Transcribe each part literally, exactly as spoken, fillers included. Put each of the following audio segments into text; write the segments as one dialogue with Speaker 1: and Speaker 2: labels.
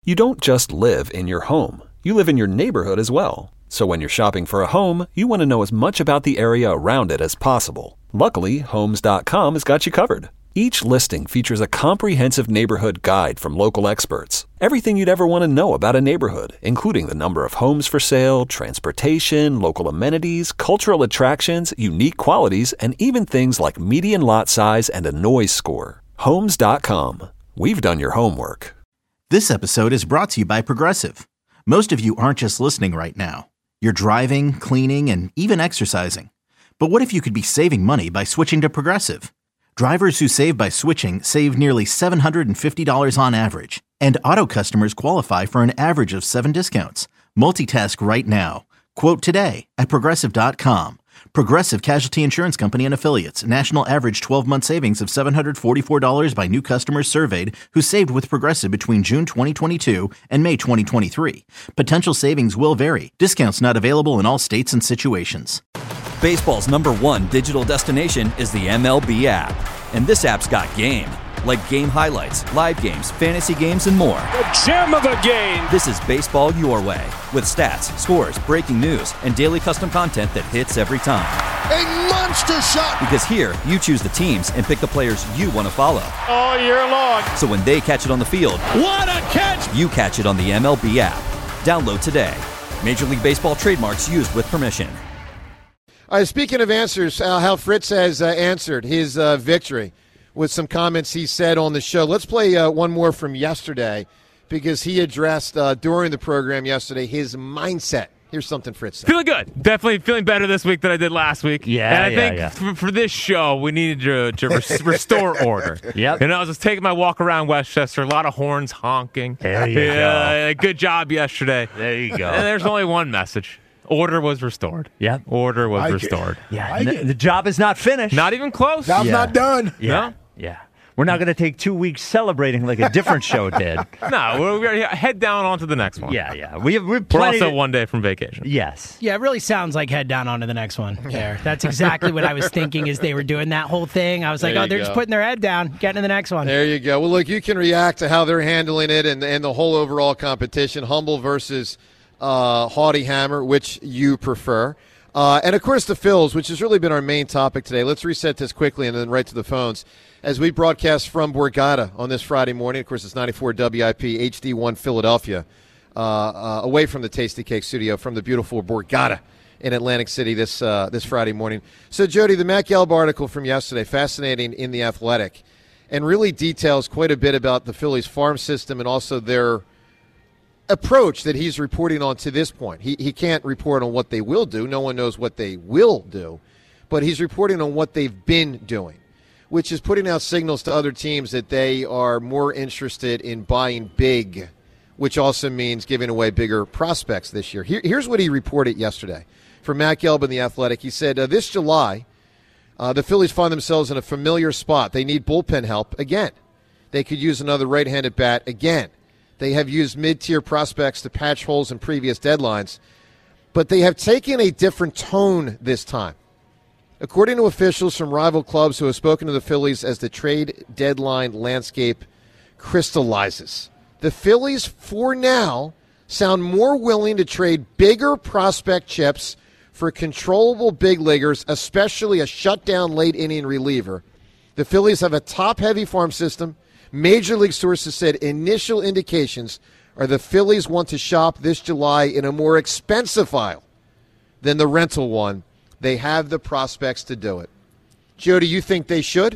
Speaker 1: You don't just live in your home. You live in your neighborhood as well. So when you're shopping for a home, you want to know as much about the area around it as possible. Luckily, Homes dot com has got you covered. Each listing features a comprehensive neighborhood guide from local experts. Everything you'd ever want to know about a neighborhood, including the number of homes for sale, transportation, local amenities, cultural attractions, unique qualities, and even things like median lot size and a noise score. Homes dot com. We've done your homework.
Speaker 2: This episode is brought to you by Progressive. Most of you aren't just listening right now. You're driving, cleaning, and even exercising. But what if you could be saving money by switching to Progressive? Drivers who save by switching save nearly seven hundred fifty dollars on average. And auto customers qualify for an average of seven discounts. Multitask right now. Quote today at Progressive dot com. Progressive Casualty Insurance Company and Affiliates. National average twelve-month savings of seven hundred forty-four dollars by new customers surveyed who saved with Progressive between June twenty twenty-two and May twenty twenty-three. Potential savings will vary. Discounts not available in all states and situations.
Speaker 3: Baseball's number one digital destination is the M L B app. And this app's got game. Like game highlights, live games, fantasy games, and more.
Speaker 4: The gem of a game!
Speaker 3: This is baseball your way. With stats, scores, breaking news, and daily custom content that hits every time.
Speaker 5: A monster shot!
Speaker 3: Because here, you choose the teams and pick the players you want to follow.
Speaker 4: All year long.
Speaker 3: So when they catch it on the field,
Speaker 4: what a catch!
Speaker 3: You catch it on the M L B app. Download today. Major League Baseball trademarks used with permission.
Speaker 6: All right, speaking of answers, uh, how Fritz has uh, answered his uh, victory with some comments he said on the show. Let's play uh, one more from yesterday because he addressed uh, during the program yesterday his mindset. Here's something Fritz said.
Speaker 7: Feeling good. Definitely feeling better this week than I did last week.
Speaker 8: Yeah,
Speaker 7: And I
Speaker 8: yeah,
Speaker 7: think
Speaker 8: yeah.
Speaker 7: For, for this show, we needed to, to res- restore order.
Speaker 8: Yep.
Speaker 7: And I was just taking my walk around Westchester, a lot of horns honking.
Speaker 8: There you
Speaker 7: yeah, go. Good job yesterday.
Speaker 8: There you go.
Speaker 7: And there's only one message. Order was restored.
Speaker 8: Yep.
Speaker 7: Order was
Speaker 5: Like
Speaker 7: restored.
Speaker 5: it.
Speaker 8: Yeah,
Speaker 5: Like
Speaker 8: n-
Speaker 5: it.
Speaker 8: the job is not finished.
Speaker 7: Not even close.
Speaker 5: Job's
Speaker 8: Yeah.
Speaker 5: not done.
Speaker 8: Yeah,
Speaker 7: No?
Speaker 8: yeah. We're not going to take two weeks celebrating like a different show did.
Speaker 7: No, we're, we're head down onto the next one.
Speaker 8: Yeah, yeah. We have we're,
Speaker 7: We're
Speaker 8: plenty
Speaker 7: also
Speaker 8: to-
Speaker 7: one day from vacation.
Speaker 8: Yes.
Speaker 9: Yeah, it really sounds like head down onto the next one there. That's exactly what I was thinking as they were doing that whole thing. I was like,
Speaker 6: There
Speaker 9: oh,
Speaker 6: you
Speaker 9: they're
Speaker 6: go.
Speaker 9: just putting their head down, getting to the next one.
Speaker 6: There you go. Well, look, you can react to how they're handling it and, and the whole overall competition, Humble versus uh, Haughty Hammer, which you prefer. Uh, and, of course, the Phils, which has really been our main topic today. Let's reset this quickly and then right to the phones. As we broadcast from Borgata on this Friday morning, of course, it's ninety-four W I P, H D one Philadelphia, uh, uh, away from the Tasty Cake studio from the beautiful Borgata in Atlantic City this uh, this Friday morning. So, Jody, the Matt Gelb article from yesterday, fascinating in The Athletic, and really details quite a bit about the Phillies farm system and also their approach that he's reporting on to this point. He he can't report on what they will do. No one knows what they will do. But he's reporting on what they've been doing, which is putting out signals to other teams that they are more interested in buying big, which also means giving away bigger prospects this year. Here, here's what he reported yesterday from Matt Gelb in The Athletic. He said, uh, this July, uh, the Phillies find themselves in a familiar spot. They need bullpen help again. They could use another right-handed bat again. They have used mid-tier prospects to patch holes in previous deadlines, but they have taken a different tone this time. According to officials from rival clubs who have spoken to the Phillies as the trade deadline landscape crystallizes, the Phillies, for now, sound more willing to trade bigger prospect chips for controllable big leaguers, especially a shutdown late-inning reliever. The Phillies have a top-heavy farm system. Major League sources said initial indications are the Phillies want to shop this July in a more expensive file than the rental one. They have the prospects to do it. Joe, do you think they should?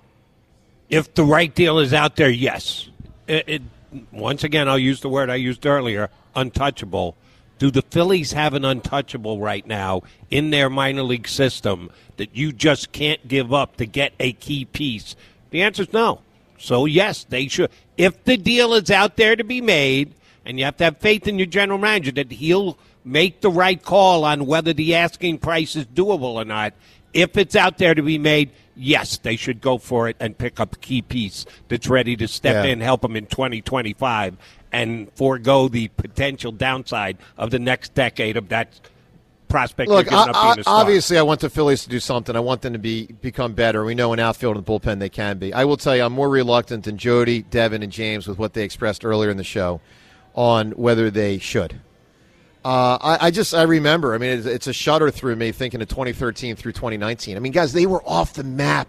Speaker 10: If the right deal is out there, yes. It, it, once again, I'll use the word I used earlier, untouchable. Do the Phillies have an untouchable right now in their minor league system that you just can't give up to get a key piece? The answer is no. So, yes, they should. If the deal is out there to be made, and you have to have faith in your general manager that he'll make the right call on whether the asking price is doable or not. If it's out there to be made, yes, they should go for it and pick up a key piece that's ready to step
Speaker 6: Yeah.
Speaker 10: in, help them in twenty twenty-five, and forego the potential downside of the next decade of that prospect.
Speaker 6: Look,
Speaker 10: you're giving
Speaker 6: I,
Speaker 10: up being
Speaker 6: I,
Speaker 10: a star.
Speaker 6: obviously I want the Phillies to do something. I want them to be become better. We know in outfield and bullpen they can be. I will tell you I'm more reluctant than Jody, Devin, and James with what they expressed earlier in the show on whether they should. Uh, I, I just I remember. I mean, it's, it's a shudder through me thinking of twenty thirteen through twenty nineteen. I mean, guys, they were off the map.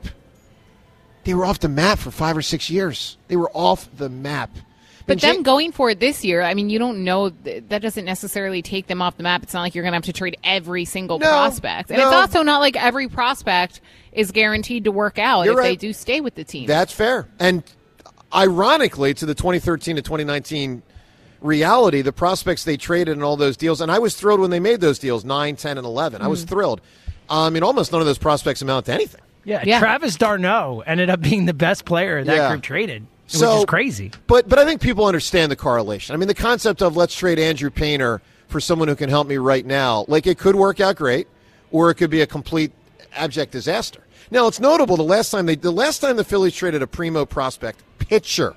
Speaker 6: They were off the map for five or six years. They were off the map.
Speaker 11: But them going for it this year, I mean, you don't know. That doesn't necessarily take them off the map. It's not like you're going to have to trade every single
Speaker 6: no,
Speaker 11: prospect. And
Speaker 6: no.
Speaker 11: it's also not like every prospect is guaranteed to work out
Speaker 6: You're
Speaker 11: if
Speaker 6: right.
Speaker 11: they do stay with the team.
Speaker 6: That's fair. And ironically, to the twenty thirteen to twenty nineteen reality, the prospects they traded in all those deals, and I was thrilled when they made those deals, nine, ten, and eleven. Mm. I was thrilled. I mean, almost none of those prospects amount to anything.
Speaker 9: Yeah, yeah. Travis d'Arnaud ended up being the best player that
Speaker 6: yeah.
Speaker 9: group traded.
Speaker 6: So,
Speaker 9: which is crazy.
Speaker 6: But but I think people understand the correlation. I mean, the concept of let's trade Andrew Painter for someone who can help me right now, like it could work out great, or it could be a complete abject disaster. Now, it's notable the last time they the last time the Phillies traded a primo prospect pitcher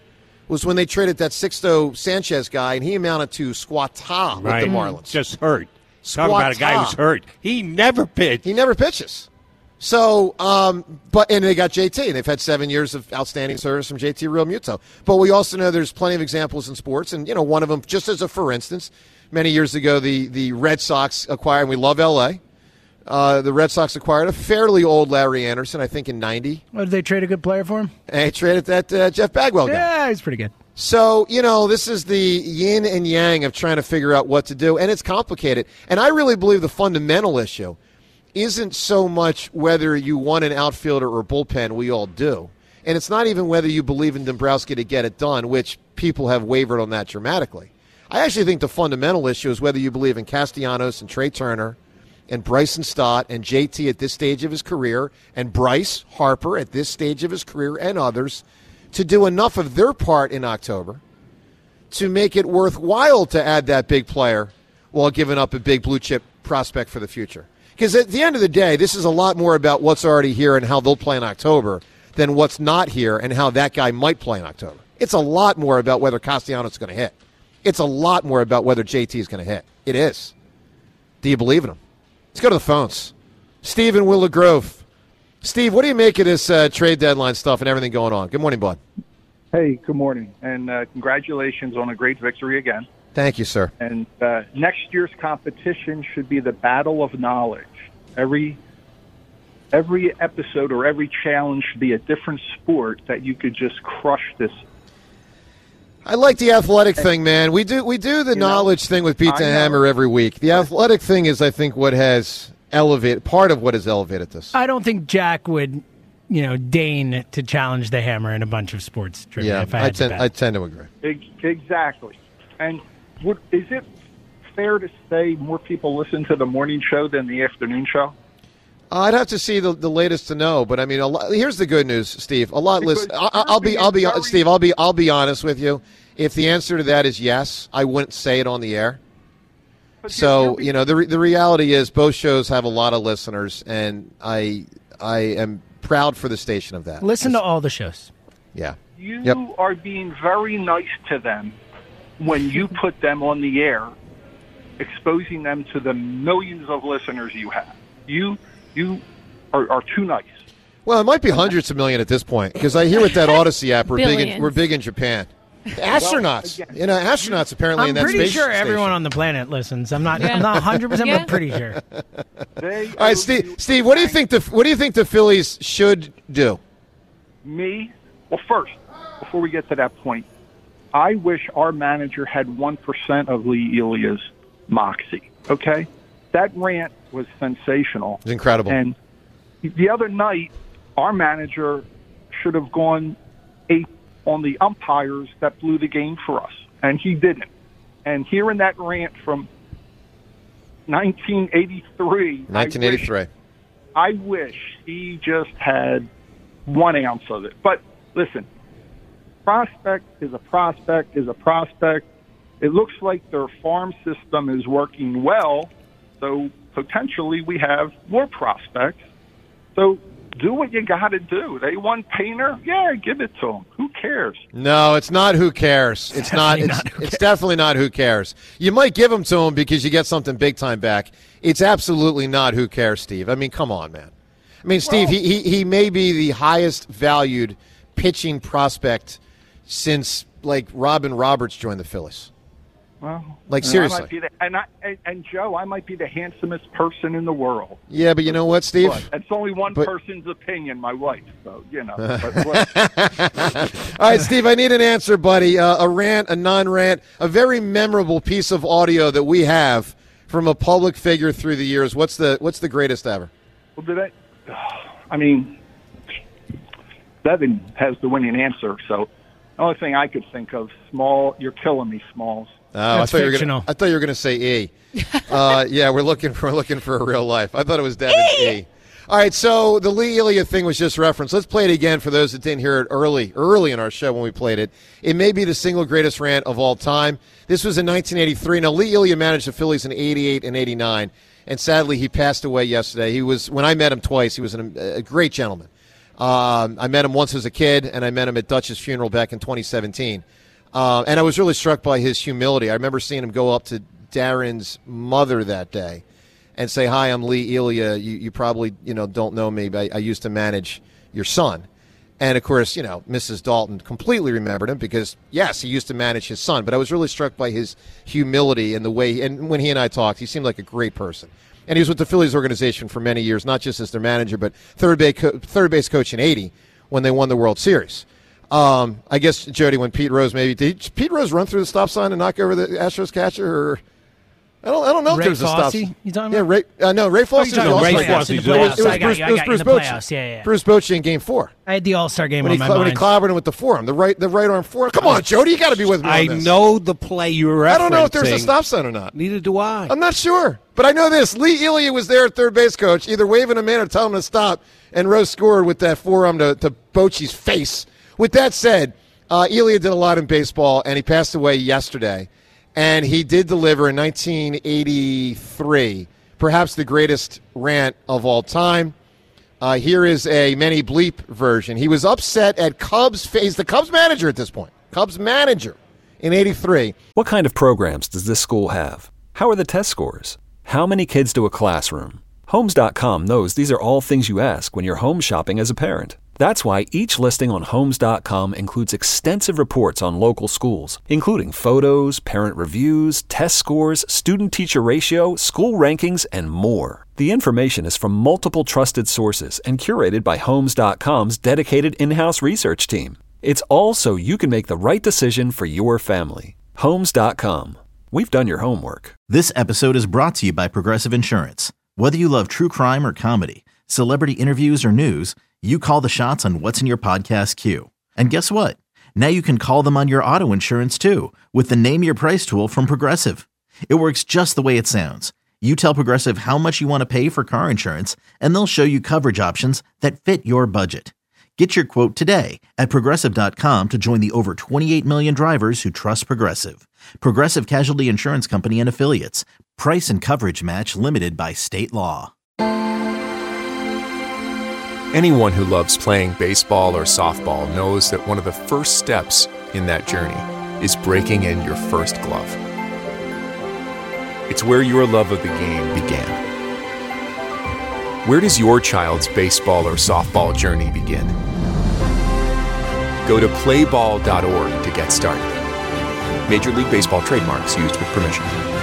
Speaker 6: was when they traded that Sixto Sanchez guy, and he amounted to squatta
Speaker 10: right.
Speaker 6: with the Marlins.
Speaker 10: Just hurt. Talk about a guy who's hurt. He never pitched.
Speaker 6: He never pitches. So, um, but and they got J T, and they've had seven years of outstanding service from J T Realmuto. But we also know there's plenty of examples in sports, and you know, one of them, just as a for instance, many years ago, the the Red Sox acquired, and we love L A. Uh, the Red Sox acquired a fairly old Larry Anderson, I think in ninety.
Speaker 9: What, did they trade a good player for him?
Speaker 6: And they traded that uh, Jeff Bagwell guy.
Speaker 9: Yeah, he's pretty good.
Speaker 6: So, you know, this is the yin and yang of trying to figure out what to do, and it's complicated. And I really believe the fundamental issue isn't so much whether you want an outfielder or bullpen, we all do. And it's not even whether you believe in Dombrowski to get it done, which people have wavered on that dramatically. I actually think the fundamental issue is whether you believe in Castellanos and Trey Turner and Bryson Stott and J T at this stage of his career and Bryce Harper at this stage of his career and others to do enough of their part in October to make it worthwhile to add that big player while giving up a big blue chip prospect for the future. Because at the end of the day, this is a lot more about what's already here and how they'll play in October than what's not here and how that guy might play in October. It's a lot more about whether Castellanos is going to hit. It's a lot more about whether J T is going to hit. It is. Do you believe in him? Let's go to the phones. Steve in Willow Grove. Steve, what do you make of this uh, trade deadline stuff and everything going on? Good morning, bud.
Speaker 12: Hey, good morning, and uh, congratulations on a great victory again.
Speaker 6: Thank you, sir.
Speaker 12: And uh, next year's competition should be the battle of knowledge. Every every episode or every challenge should be a different sport that you could just crush this.
Speaker 6: I like the athletic thing, man. We do we do the you knowledge know, thing with Pete the Hammer every week. The athletic thing is, I think, what has elevated part of what has elevated this.
Speaker 9: I don't think Jack would, you know, deign to challenge the Hammer in a bunch of sports trivia.
Speaker 6: Yeah,
Speaker 9: if I, had
Speaker 6: I tend
Speaker 9: to bet.
Speaker 6: I tend to agree.
Speaker 12: Exactly, and. Would, is it fair to say more people listen to the morning show than the afternoon show?
Speaker 6: I'd have to see the, the latest to know, but I mean, a lot, here's the good news, Steve. A lot listen. I, I'll be, I'll be, very... Steve. I'll be, I'll be honest with you. If the answer to that is yes, I wouldn't say it on the air. But so you know, the the reality is both shows have a lot of listeners, and I I am proud for the station of that.
Speaker 9: Listen to all the shows.
Speaker 6: Yeah.
Speaker 12: You
Speaker 6: yep.
Speaker 12: are being very nice to them when you put them on the air, exposing them to the millions of listeners you have. You you are, are too nice.
Speaker 6: Well, it might be hundreds of million at this point, because I hear with that Odyssey app, we're big in, we're big in Japan. Astronauts. Well, you know, astronauts apparently
Speaker 9: I'm
Speaker 6: in that
Speaker 9: pretty
Speaker 6: space
Speaker 9: sure
Speaker 6: station.
Speaker 9: Everyone on the planet listens. I'm not yeah. I'm not one hundred percent, yeah. but pretty sure.
Speaker 12: They
Speaker 6: All right, Steve, Steve, what do you think the what do you think the Phillies should do?
Speaker 12: Me? Well, first, before we get to that point, I wish our manager had one percent of Lee Elia's moxie, okay? That rant was sensational.
Speaker 6: It's incredible.
Speaker 12: And the other night, our manager should have gone eight on the umpires that blew the game for us, and he didn't. And hearing that rant from nineteen eighty-three,
Speaker 6: nineteen eighty-three.
Speaker 12: I wish, I wish he just had one ounce of it. But listen, prospect is a prospect is a prospect. It looks like their farm system is working well, so potentially we have more prospects. So do what you got to do. They want Painter, yeah, give it to them. Who cares?
Speaker 6: No, it's not who cares. It's not. It's, not it's definitely not who cares. You might give them to them because you get something big time back. It's absolutely not who cares, Steve. I mean, come on, man. I mean, Steve, well, he, he he may be the highest valued pitching prospect since, like, Robin Roberts joined the Phillies.
Speaker 12: Well,
Speaker 6: Like,
Speaker 12: and
Speaker 6: seriously.
Speaker 12: I might be the, and, I, and, and Joe, I might be the handsomest person in the world.
Speaker 6: Yeah, but you know what, Steve?
Speaker 12: But that's only one
Speaker 6: But-
Speaker 12: person's opinion, my wife. So, you know. But look,
Speaker 6: All right, Steve, I need an answer, buddy. Uh, a rant, a non-rant, a very memorable piece of audio that we have from a public figure through the years. What's the What's the greatest ever?
Speaker 12: well, did I? I mean, Devin has the winning answer. So, the only thing I could think of, Small, you're killing me, Smalls.
Speaker 6: Oh, I
Speaker 9: That's
Speaker 6: thought, you were
Speaker 9: fictional.
Speaker 6: gonna, I thought you were going to say E. uh, yeah, we're looking for we're looking for a real life. I thought it was Devin's E. All right, so the Lee Elia thing was just referenced. Let's play it again for those that didn't hear it early, early in our show when we played it. It may be the single greatest rant of all time. This was in nineteen eighty-three. Now, Lee Elia managed the Phillies in eighty-eight and eighty-nine, and sadly, he passed away yesterday. He was when I met him twice. He was an, a great gentleman. Um, I met him once as a kid, and I met him at Dutch's funeral back in twenty seventeen. Uh, and I was really struck by his humility. I remember seeing him go up to Darren's mother that day and say, "Hi, I'm Lee Elia. You, you probably you know don't know me, but I, I used to manage your son." And, of course, you know, Missus Dalton completely remembered him because, yes, he used to manage his son. But I was really struck by his humility and the way – and when he and I talked, he seemed like a great person. And he was with the Phillies organization for many years, not just as their manager, but third base, co- third base coach in eighty when they won the World Series. Um, I guess, Jody, when Pete Rose maybe – did Pete Rose run through the stop sign and knock over the Astros catcher? Or I don't I don't know if
Speaker 9: Ray
Speaker 6: there was a stop
Speaker 9: Fosse, you talking
Speaker 6: Yeah,
Speaker 9: about?
Speaker 6: Ray, uh, no, Ray Fosse.
Speaker 9: talking
Speaker 6: was
Speaker 9: about
Speaker 6: also-
Speaker 10: Ray Fosse,
Speaker 9: in the
Speaker 10: It was-
Speaker 9: playoffs.
Speaker 6: It was
Speaker 9: I got
Speaker 6: Bruce,
Speaker 9: you,
Speaker 6: it
Speaker 9: I
Speaker 6: was
Speaker 9: got you,
Speaker 6: Bruce
Speaker 9: in the
Speaker 6: Bochy.
Speaker 9: playoffs. Yeah, yeah, yeah.
Speaker 6: Bruce Bochy in Game Four.
Speaker 9: I had the All-Star game
Speaker 6: When
Speaker 9: on
Speaker 6: he,
Speaker 9: my
Speaker 6: cl- when he
Speaker 9: mind.
Speaker 6: clobbered him with the forearm, the right the right arm forearm. Come on, Jody, you got to be with me.
Speaker 10: I
Speaker 6: on this.
Speaker 10: know the play you were referencing.
Speaker 6: I don't know if there's a stop sign or not.
Speaker 10: Neither do I.
Speaker 6: I'm not sure, but I know this: Lee Elia was there at third base coach, either waving him in or telling him to stop, and Rose scored with that forearm to, to Bochy's face. With that said, uh, Elia did a lot in baseball, and he passed away yesterday. And he did deliver in nineteen eighty-three, perhaps the greatest rant of all time. Uh, here is a many bleep version. He was upset at Cubs. He's the Cubs manager at this point. Cubs manager in eighty-three.
Speaker 1: What kind of programs does this school have? How are the test scores? How many kids to a classroom? Homes dot com knows these are all things you ask when you're home shopping as a parent. That's why each listing on Homes dot com includes extensive reports on local schools, including photos, parent reviews, test scores, student-teacher ratio, school rankings, and more. The information is from multiple trusted sources and curated by Homes dot com's dedicated in-house research team. It's all so you can make the right decision for your family. Homes dot com. We've done your homework.
Speaker 2: This episode is brought to you by Progressive Insurance. Whether you love true crime or comedy, celebrity interviews or news, you call the shots on what's in your podcast queue. And guess what? Now you can call them on your auto insurance too with the Name Your Price tool from Progressive. It works just the way it sounds. You tell Progressive how much you want to pay for car insurance, and they'll show you coverage options that fit your budget. Get your quote today at Progressive dot com to join the over twenty-eight million drivers who trust Progressive. Progressive Casualty Insurance Company and Affiliates. Price and coverage match limited by state law.
Speaker 13: Anyone who loves playing baseball or softball knows that one of the first steps in that journey is breaking in your first glove. It's where your love of the game began. Where does your child's baseball or softball journey begin? Go to play ball dot org to get started. Major League Baseball trademarks used with permission.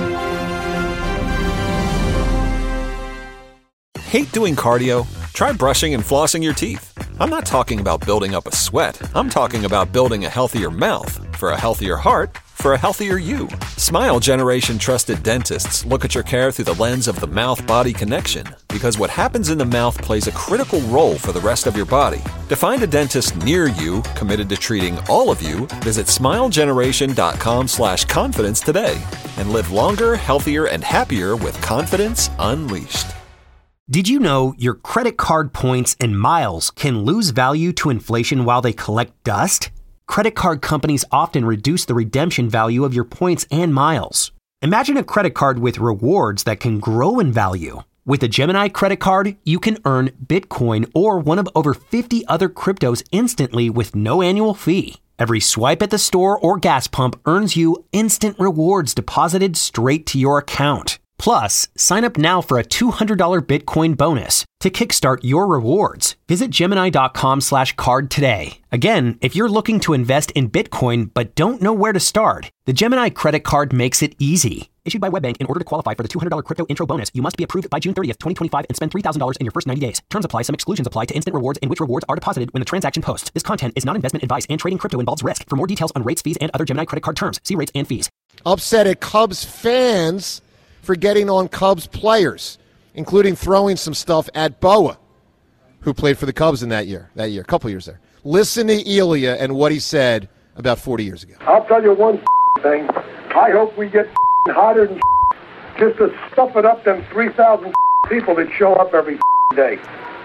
Speaker 1: Hate doing cardio? Try brushing and flossing your teeth. I'm not talking about building up a sweat. I'm talking about building a healthier mouth. For a healthier heart, for a healthier you. Smile Generation trusted dentists look at your care through the lens of the mouth-body connection, because what happens in the mouth plays a critical role for the rest of your body. To find a dentist near you committed to treating all of you, visit smile generation dot com slash confidence today and live longer, healthier, and happier with confidence unleashed.
Speaker 14: Did you know your credit card points and miles can lose value to inflation while they collect dust? Credit card companies often reduce the redemption value of your points and miles. Imagine a credit card with rewards that can grow in value. With a Gemini credit card, you can earn Bitcoin or one of over fifty other cryptos instantly with no annual fee. Every swipe at the store or gas pump earns you instant rewards deposited straight to your account. Plus, sign up now for a two hundred dollars Bitcoin bonus. to kickstart your rewards. Visit Gemini.com slash card today. Again, if you're looking to invest in Bitcoin but don't know where to start, the Gemini credit card makes it easy. Issued by WebBank, in order to qualify for the two hundred dollars crypto intro bonus, you must be approved by June thirtieth, twenty twenty-five and spend three thousand dollars in your first ninety days. Terms apply. Some exclusions apply to instant rewards in which rewards are deposited when the transaction posts. This content is not investment advice and trading crypto involves risk. For more details on rates, fees, and other Gemini credit card terms, see rates and fees.
Speaker 6: Upset at Cubs fans for getting on Cubs players, including throwing some stuff at Boa, who played for the Cubs in that year, that year, a couple years there. Listen to Elia and what he said about forty years ago.
Speaker 15: I'll tell you one thing. I hope we get hotter than just to stuff it up them three thousand people that show up every day.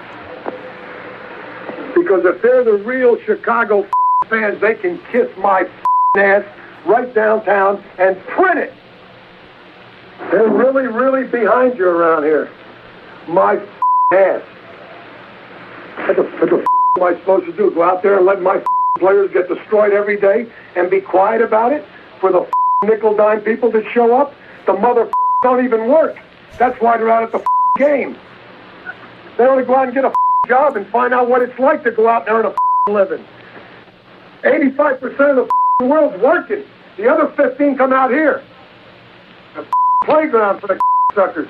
Speaker 15: Because if they're the real Chicago fans, they can kiss my ass right downtown and print it. They're really, really behind you around here. My ass. What the, what the am I supposed to do? Go out there and let my players get destroyed every day and be quiet about it for the nickel-dime people that show up? The mother don't even work. That's why they're out at the game. They want to go out and get a job and find out what it's like to go out there and a living. eighty-five percent of the world's working. The other fifteen come out here. A playground for the suckers.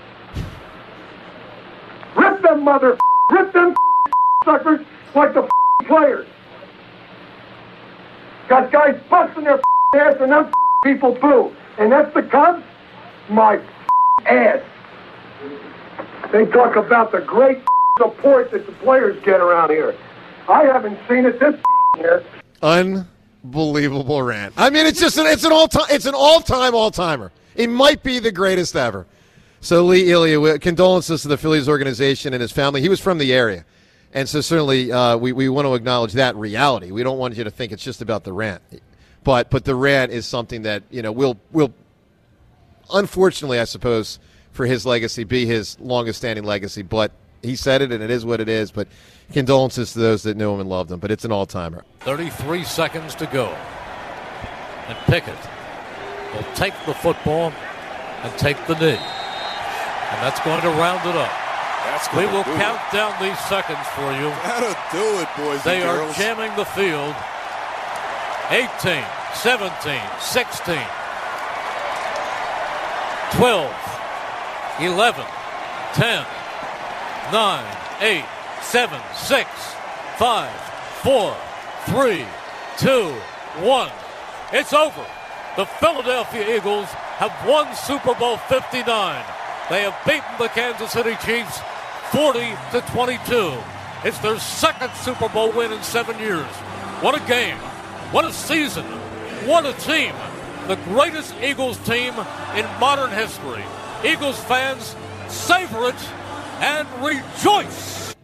Speaker 15: Rip them mother, rip them suckers like the players. Got guys busting their ass and them people boo. And that's the Cubs? My ass. They talk about the great support that the players get around here. I haven't seen it this year.
Speaker 6: Unbelievable rant. I mean, it's just an, it's an all time it's an all time all timer. It might be the greatest ever. So Lee Elia, condolences to the Phillies organization and his family. He was from the area, and so certainly uh, we we want to acknowledge that reality. We don't want you to think it's just about the rant, but but the rant is something that you know will will. Unfortunately, I suppose, for his legacy, be his longest-standing legacy. But he said it, and it is what it is. But condolences to those that knew him and loved him. But it's an all-timer.
Speaker 16: thirty-three seconds to go. And Pickett will take the football and take the knee. And that's going to round it up.
Speaker 17: That's
Speaker 16: we will
Speaker 17: do
Speaker 16: count
Speaker 17: it.
Speaker 16: down these seconds for you.
Speaker 17: That'll do it, boys
Speaker 16: They
Speaker 17: and
Speaker 16: are
Speaker 17: girls.
Speaker 16: jamming the field. eighteen, seventeen, sixteen. twelve, eleven, ten, nine, eight, seven, six, five, four, three, two, one. It's over. The Philadelphia Eagles have won Super Bowl fifty-nine. They have beaten the Kansas City Chiefs forty to twenty-two. It's their second Super Bowl win in seven years. What a game. What a season. What a team. The greatest Eagles team in modern history. Eagles fans, savor it and rejoice.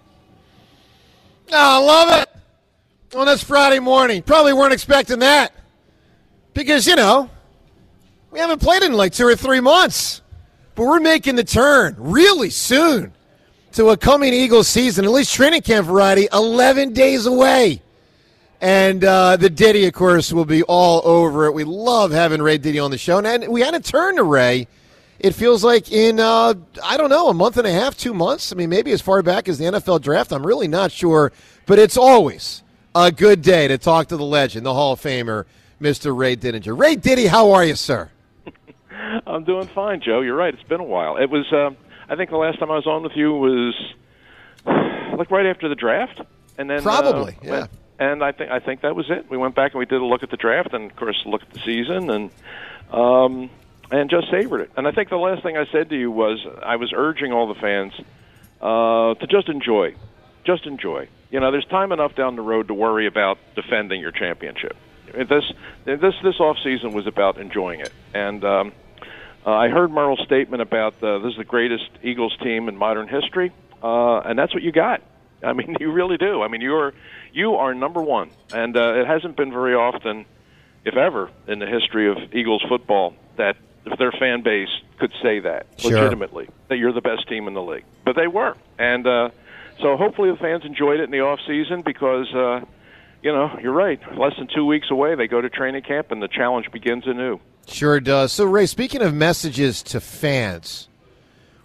Speaker 6: Oh, I love it. On this Friday morning. Probably weren't expecting that. Because, you know, we haven't played in like two or three months. But we're making the turn really soon to a coming Eagles season, at least training camp variety, eleven days away. And uh, the Diddy, of course, will be all over it. We love having Ray Diddy on the show. And we had to turn to Ray, it feels like, in, uh, I don't know, a month and a half, two months. I mean, maybe as far back as the N F L draft. I'm really not sure. But it's always a good day to talk to the legend, the Hall of Famer, Mister Ray Didinger. Ray Diddy, how are you, sir?
Speaker 18: I'm doing fine, Joe. You're right. It's been a while. It was, uh, I think the last time I was on with you was like right after the draft. And then
Speaker 6: Probably,
Speaker 18: uh,
Speaker 6: yeah.
Speaker 18: went, And I think I think that was it. We went back and we did a look at the draft, and of course, look at the season, and um, and just savored it. And I think the last thing I said to you was I was urging all the fans uh, to just enjoy, just enjoy. You know, there's time enough down the road to worry about defending your championship. This this this off season was about enjoying it. And um, uh, I heard Merle's statement about uh, this is the greatest Eagles team in modern history, uh, and that's what you got. I mean, you really do. I mean, you're you are number one, and uh, it hasn't been very often, if ever, in the history of Eagles football that if their fan base could say that
Speaker 6: Sure.
Speaker 18: legitimately, that you're the best team in the league. But they were, and uh, so hopefully the fans enjoyed it in the off season because, uh, you know, you're right. Less than two weeks away, they go to training camp, and the challenge begins anew.
Speaker 6: Sure does. So, Ray, speaking of messages to fans,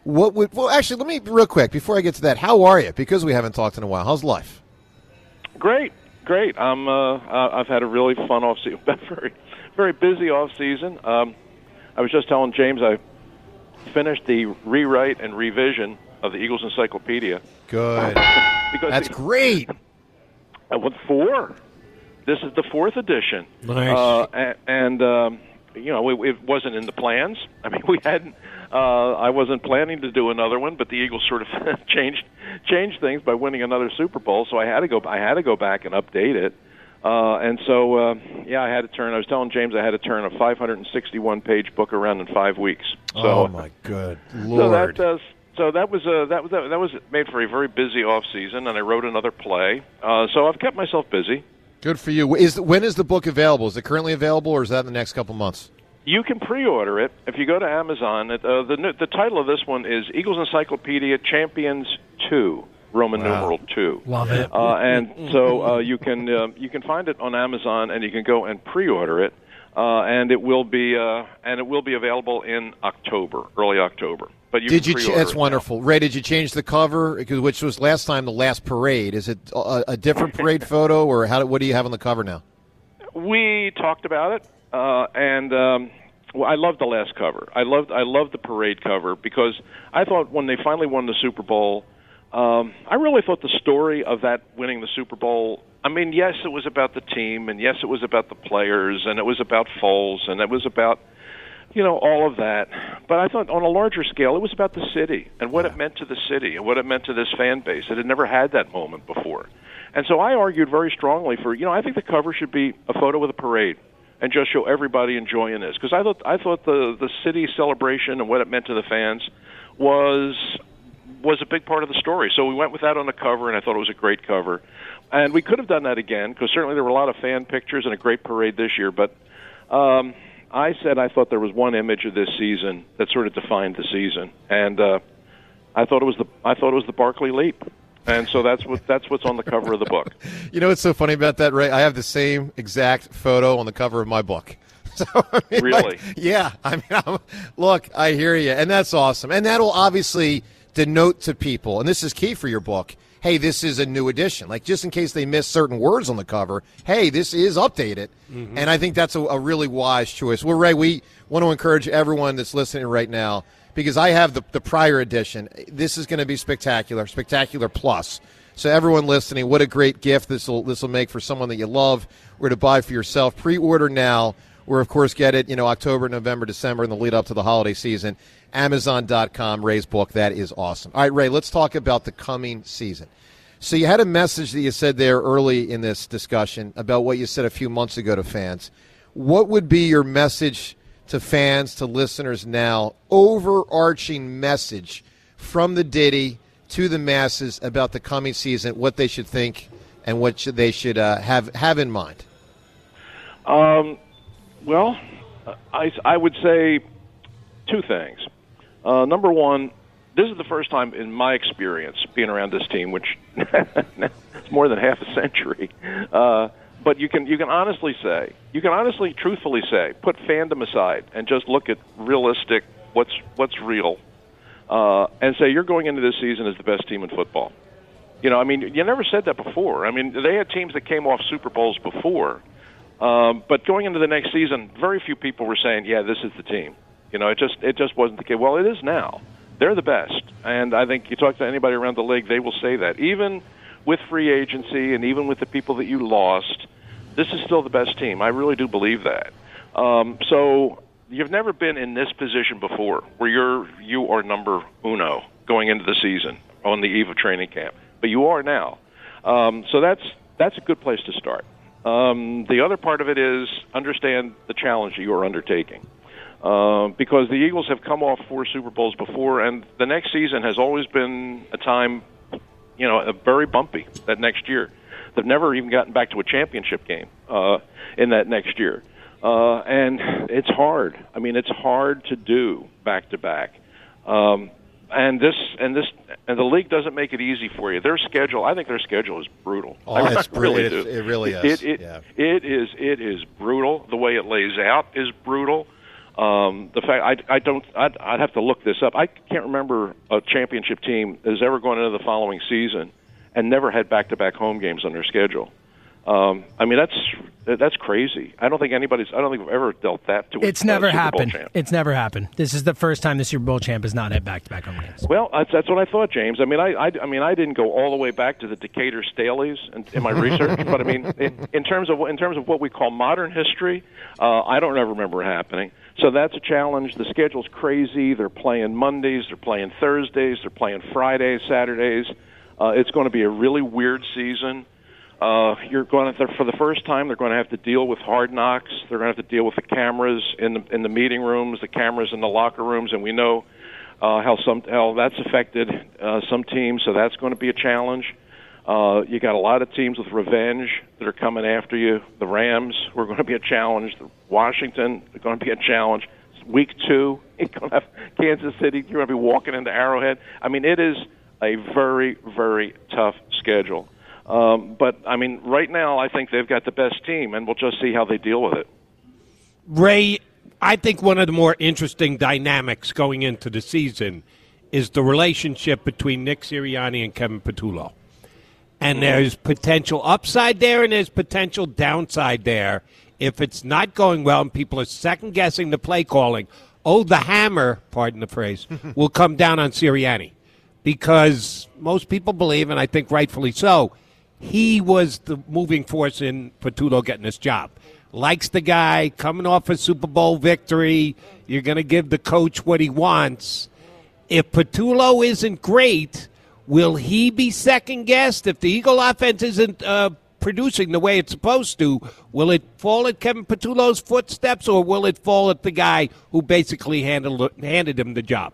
Speaker 6: what would? Well, actually, let me real quick before I get to that. How are you? Because we haven't talked in a while. How's life?
Speaker 18: Great, great. I'm. Uh, I've had a really fun off season, very, very busy off season. Um, I was just telling James I finished the rewrite and revision of the Eagles Encyclopedia.
Speaker 6: Good.
Speaker 18: because
Speaker 6: That's
Speaker 18: the,
Speaker 6: great.
Speaker 18: I went four. This is the fourth edition.
Speaker 10: Nice.
Speaker 18: Uh, and, and um, you know, it, it wasn't in the plans. I mean, we hadn't. Uh, I wasn't planning to do another one, but the Eagles sort of changed changed things by winning another Super Bowl. So I had to go. I had to go back and update it. Uh, and so, uh, yeah, I had to turn. I was telling James I had to turn a five hundred sixty-one page book around in five weeks. So,
Speaker 6: oh my good Lord!
Speaker 18: So that does. So that was uh, that was that was made for a very busy off season, and I wrote another play. Uh, so I've kept myself busy.
Speaker 6: Good for you. Is when is the book available? Is it currently available, or is that in the next couple months?
Speaker 18: You can pre-order it if you go to Amazon. Uh, the the title of this one is Eagles Encyclopedia Champions two, Roman
Speaker 6: Wow.
Speaker 18: numeral two.
Speaker 9: Love it.
Speaker 18: Uh, and so uh, you can uh, you can find it on Amazon, and you can go and pre-order it, uh, and it will be uh, and it will be available in October, early October. But you
Speaker 6: did
Speaker 18: can
Speaker 6: you? Ch-
Speaker 18: pre-order
Speaker 6: that's
Speaker 18: it
Speaker 6: wonderful, Ray. Did you change the cover? Because which was last time the last parade? Is it a, a different parade photo, or how? What do you have on the cover now?
Speaker 18: now. We talked about it, uh, and um, well, I loved the last cover. I loved I loved the parade cover because I thought when they finally won the Super Bowl, um, I really thought the story of that winning the Super Bowl. I mean, yes, it was about the team, and yes, it was about the players, and it was about Foles, and it was about, you know, all of that. But I thought on a larger scale, it was about the city and what it meant to the city and what it meant to this fan base. It had never had that moment before. And so I argued very strongly for, you know, I think the cover should be a photo of the parade and just show everybody enjoying this. Because I thought I thought the, the city celebration and what it meant to the fans was was a big part of the story. So we went with that on the cover, and I thought it was a great cover. And we could have done that again, because certainly there were a lot of fan pictures and a great parade this year. But um, I said I thought there was one image of this season that sort of defined the season, and uh, I thought it was the I thought it was the Barkley Leap, and so that's what that's what's on the cover of the book.
Speaker 6: You know what's so funny about that, Ray? I have the same exact photo on the cover of my book. So, I mean,
Speaker 18: Really?
Speaker 6: like, yeah. I mean, I'm, look, I hear you, and that's awesome, and that'll obviously denote to people, and this is key for your book. Hey, this is a new edition. Like, just in case they miss certain words on the cover, hey, this is updated. Mm-hmm. And I think that's a, a really wise choice. Well, Ray, we want to encourage everyone that's listening right now, because I have the, the prior edition. This is going to be spectacular, Spectacular Plus. So everyone listening, what a great gift this will this will make for someone that you love or to buy for yourself. Pre-order now. Or, of course, get it, you know, October, November, December, in the lead up to the holiday season. Amazon dot com, Ray's book. That is awesome. All right, Ray, let's talk about the coming season. So you had a message that you said there early in this discussion about what you said a few months ago to fans. What would be your message to fans, to listeners now, overarching message from the Ditty to the masses about the coming season, what they should think and what should they should uh, have have in mind?
Speaker 18: Um. Well, I, I would say two things. Uh, number one, this is the first time in my experience being around this team, which it's more than half a century. Uh, but you can you can honestly say, you can honestly, truthfully say, put fandom aside and just look at realistic, what's what's real, uh, and say you're going into this season as the best team in football. You know, I mean, you never said that before. I mean, they had teams that came off Super Bowls before. Um, but going into the next season, very few people were saying, "Yeah, this is the team." You know, it just it just wasn't the case. Well, it is now. They're the best, and I think you talk to anybody around the league, they will say that. Even with free agency and even with the people that you lost, this is still the best team. I really do believe that. Um, so you've never been in this position before, where you're you are number uno going into the season on the eve of training camp, but you are now. Um, so that's that's a good place to start. Um, the other part of it is understand the challenge you are undertaking. Uh, because the Eagles have come off four Super Bowls before, and the next season has always been a time, you know, a very bumpy that next year. They've never even gotten back to a championship game uh, in that next year. Uh, and it's hard. I mean, it's hard to do back-to-back. Um, and this and this and the league doesn't make it easy for you. Their schedule, I think their schedule is brutal.
Speaker 6: Oh,
Speaker 18: I
Speaker 6: it's
Speaker 18: really
Speaker 6: brutal.
Speaker 18: do.
Speaker 6: It, it really is.
Speaker 18: It, it,
Speaker 6: yeah.
Speaker 18: it is. It is brutal. The way it lays out is brutal. Um, the fact I, I don't, I'd, I'd have to look this up. I can't remember a championship team that has ever gone into the following season and never had back-to-back home games on their schedule. Um, I mean, that's that's crazy. I don't think anybody's. I don't think we've ever dealt that to.
Speaker 9: It's
Speaker 18: a,
Speaker 9: never
Speaker 18: a Super
Speaker 9: happened.
Speaker 18: Bowl champ.
Speaker 9: It's never happened. This is the first time the Super Bowl champ has not had back-to-back home games.
Speaker 18: Well, that's, that's what I thought, James. I mean, I, I, I mean, I didn't go all the way back to the Decatur Staleys in, in my research, but I mean, in, in terms of in terms of what we call modern history, uh, I don't ever remember it happening. So that's a challenge. The schedule's crazy. They're playing Mondays. They're playing Thursdays. They're playing Fridays, Saturdays. Uh, it's going to be a really weird season. Uh, you're going to, for the first time, they're going to have to deal with hard knocks. They're going to have to deal with the cameras in the in the meeting rooms, the cameras in the locker rooms, and we know uh, how some how that's affected uh, some teams. So that's going to be a challenge. Uh, you got a lot of teams with revenge that are coming after you. The Rams were going to be a challenge. Washington are going to be a challenge. Week two, you're going to have Kansas City. You're going to be walking into Arrowhead. I mean, it is a very, very tough schedule. Um, but, I mean, right now I think they've got the best team, and we'll just see how they deal with it.
Speaker 10: Ray, I think one of the more interesting dynamics going into the season is the relationship between Nick Sirianni and Kevin Patullo. And there's potential upside there and there's potential downside there. If it's not going well and people are second-guessing the play calling, oh, the hammer, pardon the phrase, will come down on Sirianni. Because most people believe, and I think rightfully so, he was the moving force in Patullo getting this job. Likes the guy, coming off a Super Bowl victory. You're going to give the coach what he wants. If Patullo isn't great, will he be second-guessed? If the Eagle offense isn't uh, producing the way it's supposed to, will it fall at Kevin Patullo's footsteps, or will it fall at the guy who basically handled, handed him the job?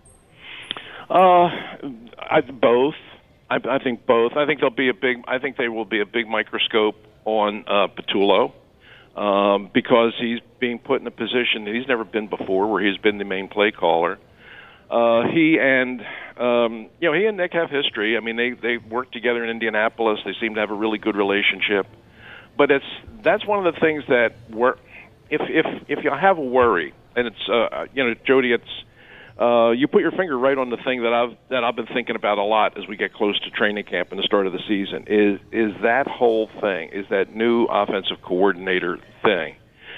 Speaker 18: Uh, I, both. I, I think both. I think there'll be a big. I think there will be a big microscope on uh, Patullo um, because he's being put in a position that he's never been before, where he's been the main play caller. Uh, he and um, you know he and Nick have history. I mean, they they worked together in Indianapolis. They seem to have a really good relationship. But it's that's one of the things that were if if if you have a worry, and it's uh, you know Jody, it's. Uh, you put your finger right on the thing that I've that I've been thinking about a lot as we get close to training camp and the start of the season. Is is that whole thing? Is that new offensive coordinator thing?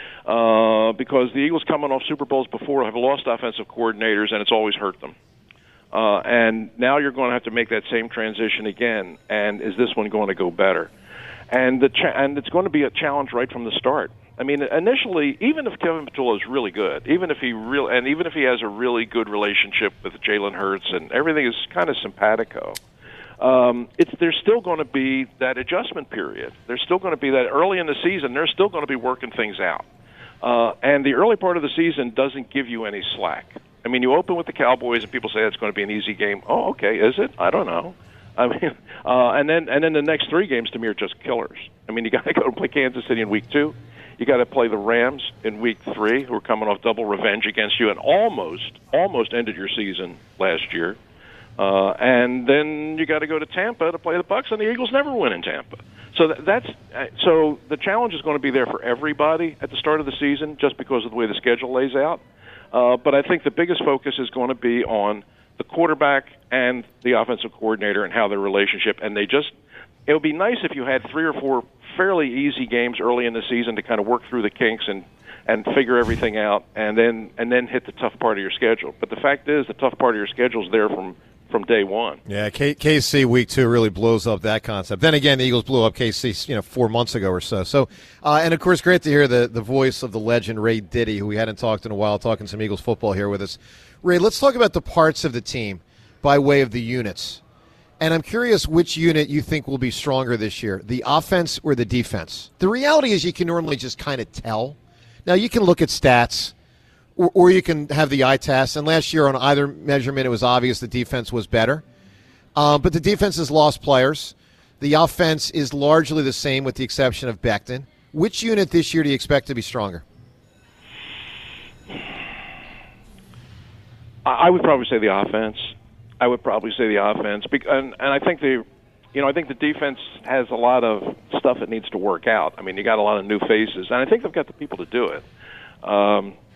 Speaker 18: Uh, because the Eagles, coming off Super Bowls before, have lost offensive coordinators, and it's always hurt them. Uh, and now you're going to have to make that same transition again. And is this one going to go better? And the cha- and it's going to be a challenge right from the start. I mean, initially, even if Kevin Patullo is really good, even if he real, and even if he has a really good relationship with Jalen Hurts and everything is kind of simpatico, um, it's there's still going to be that adjustment period. There's still going to be that early in the season. They're still going to be working things out, uh, and the early part of the season doesn't give you any slack. I mean, you open with the Cowboys, and people say it's going to be an easy game. Oh, okay, is it? I don't know. I mean, uh, and then and then the next three games to me are just killers. I mean, you got to go play Kansas City in week two. You got to play the Rams in week three, who are coming off double revenge against you and almost, almost ended your season last year. Uh, and then you got to go to Tampa to play the Bucs, and the Eagles never win in Tampa. So that, that's so the challenge is going to be there for everybody at the start of the season, just because of the way the schedule lays out. Uh, but I think the biggest focus is going to be on the quarterback and the offensive coordinator and how their relationship. And they just, it would be nice if you had three or four fairly easy games early in the season to kind of work through the kinks and, and figure everything out, and then and then hit the tough part of your schedule. But the fact is, the tough part of your schedule is there from, from day one.
Speaker 6: Yeah, K- KC week two really blows up that concept. Then again, the Eagles blew up K C, you know, four months ago or so. So, uh, and of course, great to hear the the voice of the legend Ray Diddy, who we hadn't talked in a while, talking some Eagles football here with us. Ray, let's talk about the parts of the team by way of the units. And I'm curious which unit you think will be stronger this year, the offense or the defense. The reality is you can normally just kind of tell. Now, you can look at stats, or, or you can have the eye test. And last year on either measurement, it was obvious the defense was better. Um, but the defense has lost players. The offense is largely the same with the exception of Becton. Which unit this year do you expect to be stronger?
Speaker 18: I would probably say the offense. I would probably say the offense, and, and I think the, you know, I think the defense has a lot of stuff that needs to work out. I mean, you got a lot of new faces, and I think they've got the people to do it. Um,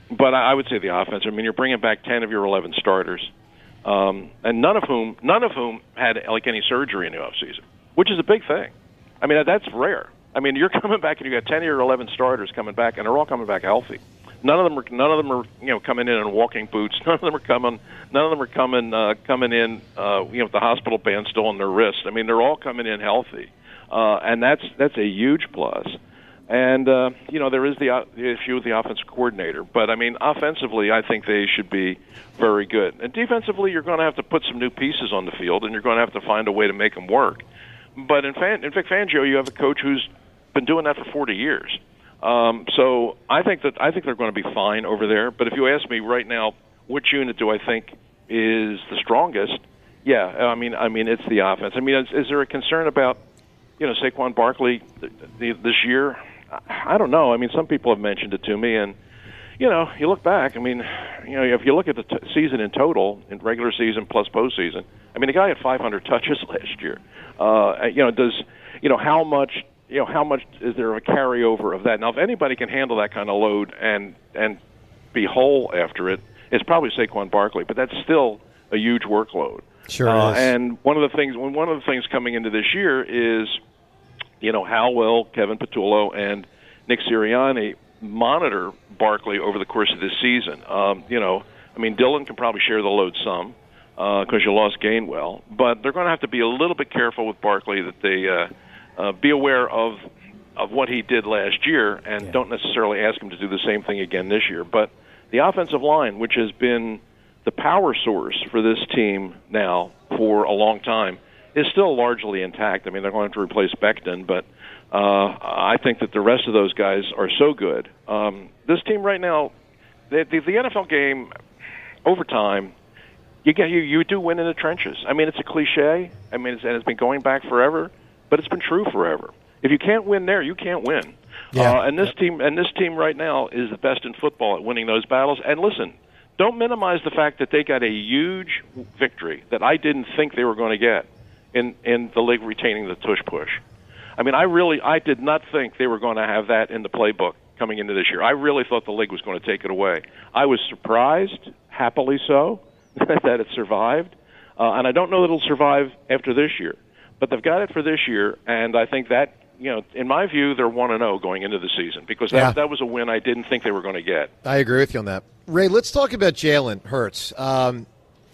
Speaker 18: but I, I would say the offense. I mean, you're bringing back ten of your eleven starters, um, and none of whom none of whom had like any surgery in the offseason, which is a big thing. I mean, that's rare. I mean, you're coming back and you got ten of your eleven starters coming back, and they're all coming back healthy. None of them are none of them are you know coming in in walking boots. None of them are coming. None of them are coming uh, coming in uh, you know with the hospital band still on their wrists. I mean, they're all coming in healthy, uh, and that's that's a huge plus. And uh, you know there is the, uh, the issue with the offensive coordinator, but I mean offensively, I think they should be very good. And defensively, you're going to have to put some new pieces on the field, and you're going to have to find a way to make them work. But in, Fan, in Vic Fangio, you have a coach who's been doing that for forty years. Um, so I think that I think they're going to be fine over there. But if you ask me right now, which unit do I think is the strongest? Yeah, I mean, I mean, it's the offense. I mean, is, is there a concern about you know Saquon Barkley th- th- this year? I don't know. I mean, some people have mentioned it to me, and you know, you look back. I mean, you know, if you look at the t- season in total, in regular season plus postseason, I mean, the guy had five hundred touches last year. Uh, you know, does you know how much? You know, how much is there a carryover of that? Now, if anybody can handle that kind of load and and be whole after it, it's probably Saquon Barkley. But that's still a huge workload.
Speaker 6: Sure
Speaker 18: uh,
Speaker 6: is.
Speaker 18: And one of the things, one of the things coming into this year is, you know, how will Kevin Patullo and Nick Sirianni monitor Barkley over the course of this season? Um, you know, I mean, Dillon can probably share the load some because uh, you lost Gainwell, but they're going to have to be a little bit careful with Barkley that they. Uh, Uh, be aware of of what he did last year, and yeah. don't necessarily ask him to do the same thing again this year. But the offensive line, which has been the power source for this team now for a long time, is still largely intact. I mean, they're going to have to replace Becton, but uh, I think that the rest of those guys are so good. Um, this team right now, the, the, the N F L game, over time, you get you, you do win in the trenches. I mean, it's a cliche. I mean, it's, and it's been going back forever. But it's been true forever. If you can't win there, you can't win. Yeah. Uh, and this team, and this team right now is the best in football at winning those battles. And listen, don't minimize the fact that they got a huge victory that I didn't think they were going to get in in the league retaining the tush push. I mean, I really, I did not think they were going to have that in the playbook coming into this year. I really thought the league was going to take it away. I was surprised, happily so, that it survived. Uh, and I don't know that it'll survive after this year. But they've got it for this year, and I think that, you know, in my view, they're one and oh going into the season because that,
Speaker 6: Yeah.
Speaker 18: that was a win I didn't think they were going to get.
Speaker 6: I agree with you on that. Ray, let's talk about Jalen Hurts. Um,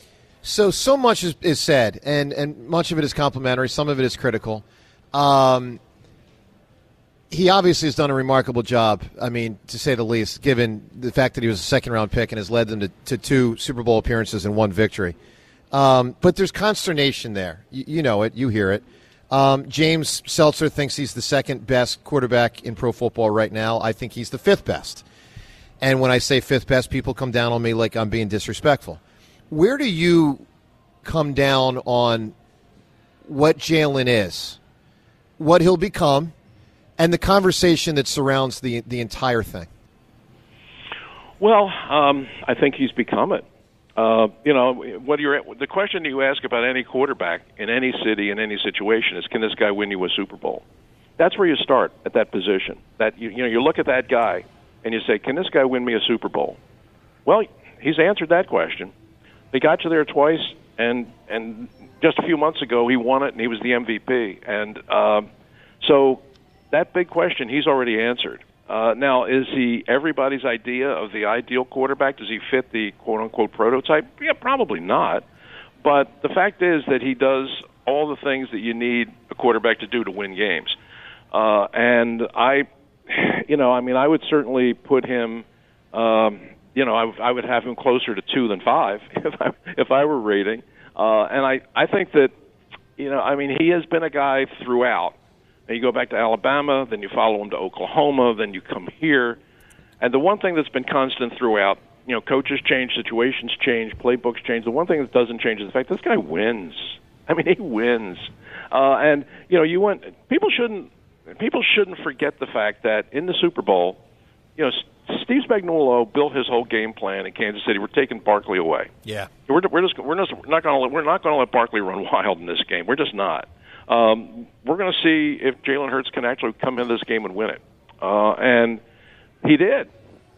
Speaker 6: so, so much is, is said, and, and much of it is complimentary. Some of it is critical. Um, he obviously has done a remarkable job, I mean, to say the least, given the fact that he was a second-round pick and has led them to, to two Super Bowl appearances and one victory. Um, but there's consternation there. You, you know it. You hear it. Um, James Seltzer thinks he's the second best quarterback in pro football right now. I think he's the fifth best. And when I say fifth best, people come down on me like I'm being disrespectful. Where do you come down on what Jalen is, what he'll become, and the conversation that surrounds the the entire thing?
Speaker 18: Well, um, I think he's become it. Uh, you know, what you're the question you ask about any quarterback in any city in any situation is, can this guy win you a Super Bowl? That's where you start at that position. That you, you know, you look at that guy and you say, can this guy win me a Super Bowl? Well, he's answered that question. They got you there twice, and and just a few months ago he won it, and he was the M V P. And uh, so that big question he's already answered. Uh, now, is he everybody's idea of the ideal quarterback? Does he fit the quote-unquote prototype? Yeah, probably not. But the fact is that he does all the things that you need a quarterback to do to win games. Uh, and I, you know, I mean, I would certainly put him, um, you know, I, I would have him closer to two than five if I, if I were rating. Uh, and I, I think that, you know, I mean, he has been a guy throughout. And you go back to Alabama, then you follow him to Oklahoma, then you come here. And the one thing that's been constant throughout, you know, coaches change, situations change, playbooks change. The one thing that doesn't change is the fact this guy wins. I mean, he wins. Uh, and, you know, you want people shouldn't people shouldn't forget the fact that in the Super Bowl, you know, Steve Spagnuolo built his whole game plan in Kansas City. We're taking Barkley away.
Speaker 6: Yeah.
Speaker 18: We're, we're just we're just not going to we're not going to let Barkley run wild in this game. We're just not. Um, we're going to see if Jalen Hurts can actually come into this game and win it. Uh, and he did.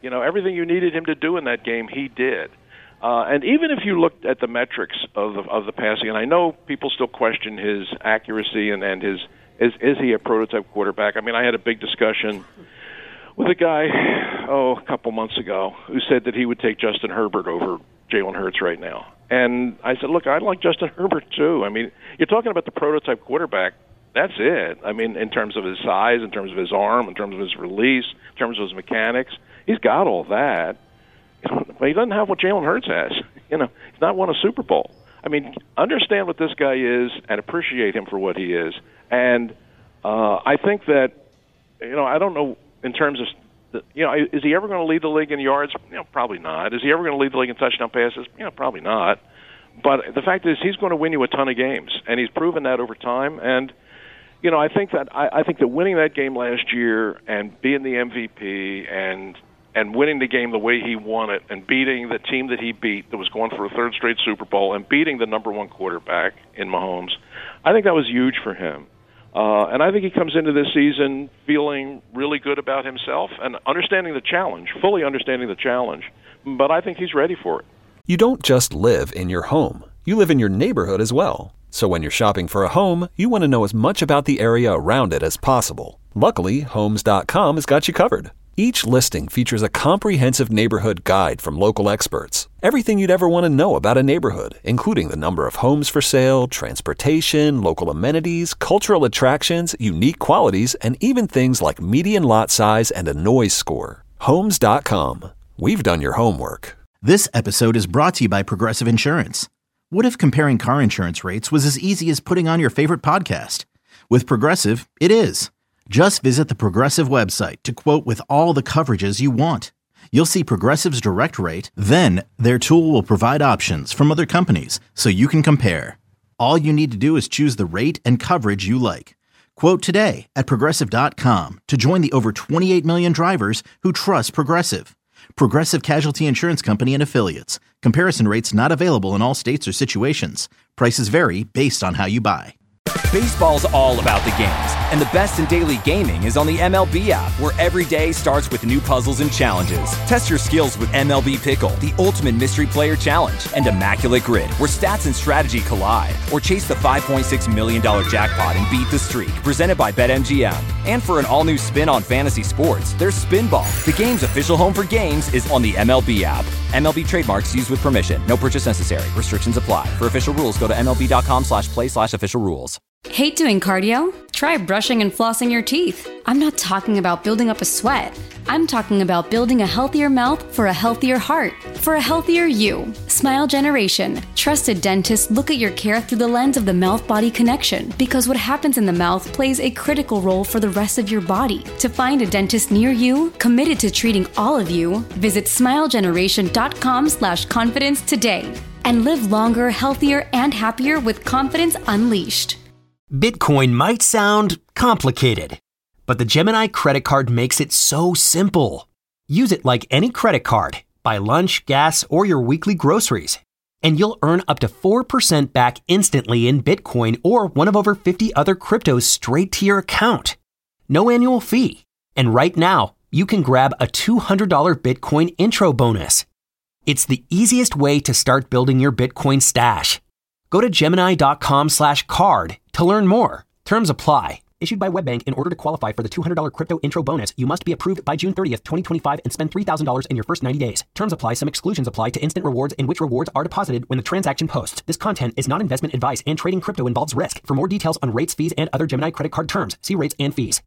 Speaker 18: You know, everything you needed him to do in that game, he did. Uh, and even if you looked at the metrics of the, of the passing, and I know people still question his accuracy and, and his is is he a prototype quarterback? I mean, I had a big discussion with a guy, oh, a couple months ago, who said that he would take Justin Herbert over Jalen Hurts right now. And I said, look, I like Justin Herbert too. I mean, you're talking about the prototype quarterback. That's it. I mean, in terms of his size, in terms of his arm, in terms of his release, in terms of his mechanics, he's got all that. You know, but he doesn't have what Jalen Hurts has. You know, he's not won a Super Bowl. I mean, understand what this guy is and appreciate him for what he is. And uh, I think that, you know, I don't know in terms of, the, you know, is he ever going to lead the league in yards? You know, probably not. Is he ever going to lead the league in touchdown passes? You know, probably not. But the fact is, he's going to win you a ton of games, and he's proven that over time. And you know, I think that I, I think that winning that game last year and being the M V P and and winning the game the way he won it and beating the team that he beat that was going for a third straight Super Bowl and beating the number one quarterback in Mahomes, I think that was huge for him. Uh, and I think he comes into this season feeling really good about himself and understanding the challenge, fully understanding the challenge. But I think he's ready for it.
Speaker 1: You don't just live in your home. You live in your neighborhood as well. So when you're shopping for a home, you want to know as much about the area around it as possible. Luckily, Homes dot com has got you covered. Each listing features a comprehensive neighborhood guide from local experts. Everything you'd ever want to know about a neighborhood, including the number of homes for sale, transportation, local amenities, cultural attractions, unique qualities, and even things like median lot size and a noise score. Homes dot com. We've done your homework.
Speaker 2: This episode is brought to you by Progressive Insurance. What if comparing car insurance rates was as easy as putting on your favorite podcast? With Progressive, it is. Just visit the Progressive website to quote with all the coverages you want. You'll see Progressive's direct rate, then their tool will provide options from other companies so you can compare. All you need to do is choose the rate and coverage you like. Quote today at Progressive dot com to join the over twenty-eight million drivers who trust Progressive. Progressive Casualty Insurance Company and Affiliates. Comparison rates not available in all states or situations. Prices vary based on how you buy.
Speaker 3: Baseball's all about the games, and the best in daily gaming is on the M L B app, where every day starts with new puzzles and challenges. Test your skills with M L B Pickle, the ultimate mystery player challenge, and Immaculate Grid, where stats and strategy collide. Or chase the five point six million dollars jackpot and beat the streak, presented by BetMGM. And for an all-new spin on fantasy sports, there's Spinball. The game's official home for games is on the M L B app. M L B trademarks used with permission. No purchase necessary. Restrictions apply. For official rules, go to MLB.com slash play slash official rules.
Speaker 17: Hate doing cardio? Try brushing and flossing your teeth. I'm not talking about building up a sweat. I'm talking about building a healthier mouth for a healthier heart, for a healthier you. Smile Generation. Trusted dentists look at your care through the lens of the mouth-body connection, because what happens in the mouth plays a critical role for the rest of your body. To find a dentist near you, committed to treating all of you, visit smilegeneration.com slash confidence today and live longer, healthier, and happier with confidence unleashed.
Speaker 14: Bitcoin might sound complicated, but the Gemini credit card makes it so simple. Use it like any credit card. Buy lunch, gas, or your weekly groceries, and you'll earn up to four percent back instantly in Bitcoin or one of over fifty other cryptos straight to your account. No annual fee. And right now, you can grab a two hundred dollars Bitcoin intro bonus. It's the easiest way to start building your Bitcoin stash. Go to Gemini.com slash card to learn more. Terms apply. Issued by WebBank. In order to qualify for the two hundred dollars crypto intro bonus, you must be approved by June thirtieth, twenty twenty-five and spend three thousand dollars in your first ninety days. Terms apply. Some exclusions apply to instant rewards, in which rewards are deposited when the transaction posts. This content is not investment advice, and trading crypto involves risk. For more details on rates, fees, and other Gemini credit card terms, see rates and fees.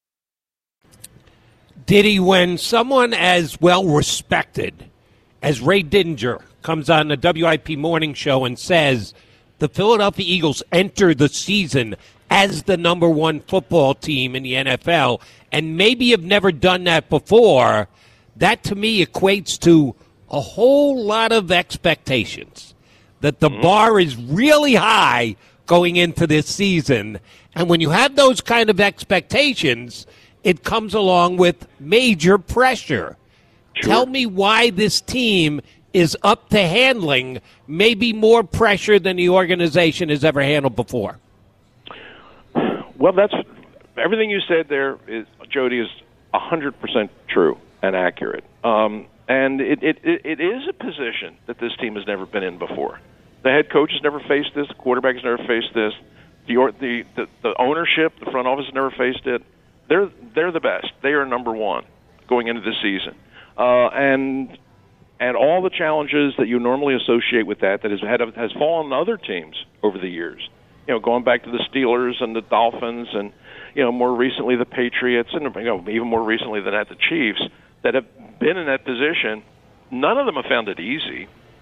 Speaker 10: Diddy, when someone as well respected as Ray Didinger comes on the W I P morning show and says the Philadelphia Eagles enter the season as the number one football team in the N F L, and maybe have never done that before, that to me equates to a whole lot of expectations. That the mm-hmm. bar is really high going into this season. And when you have those kind of expectations, it comes along with major pressure. Sure. Tell me why this team is up to handling maybe more pressure than the organization has ever handled before.
Speaker 18: Well, that's everything you said there, is, Jody, is one hundred percent true and accurate. Um, And it, it, it is a position that this team has never been in before. The head coach has never faced this. The quarterback has never faced this. The, the, the, the ownership, the front office has never faced it. They're, they're the best. They are number one going into this season. Uh, and and all the challenges that you normally associate with that that has, had, has fallen on other teams over the years. You know, going back to the Steelers and the Dolphins and, you know, more recently the Patriots and, you know, even more recently than that, the Chiefs that have been in that position. None of them have found it easy.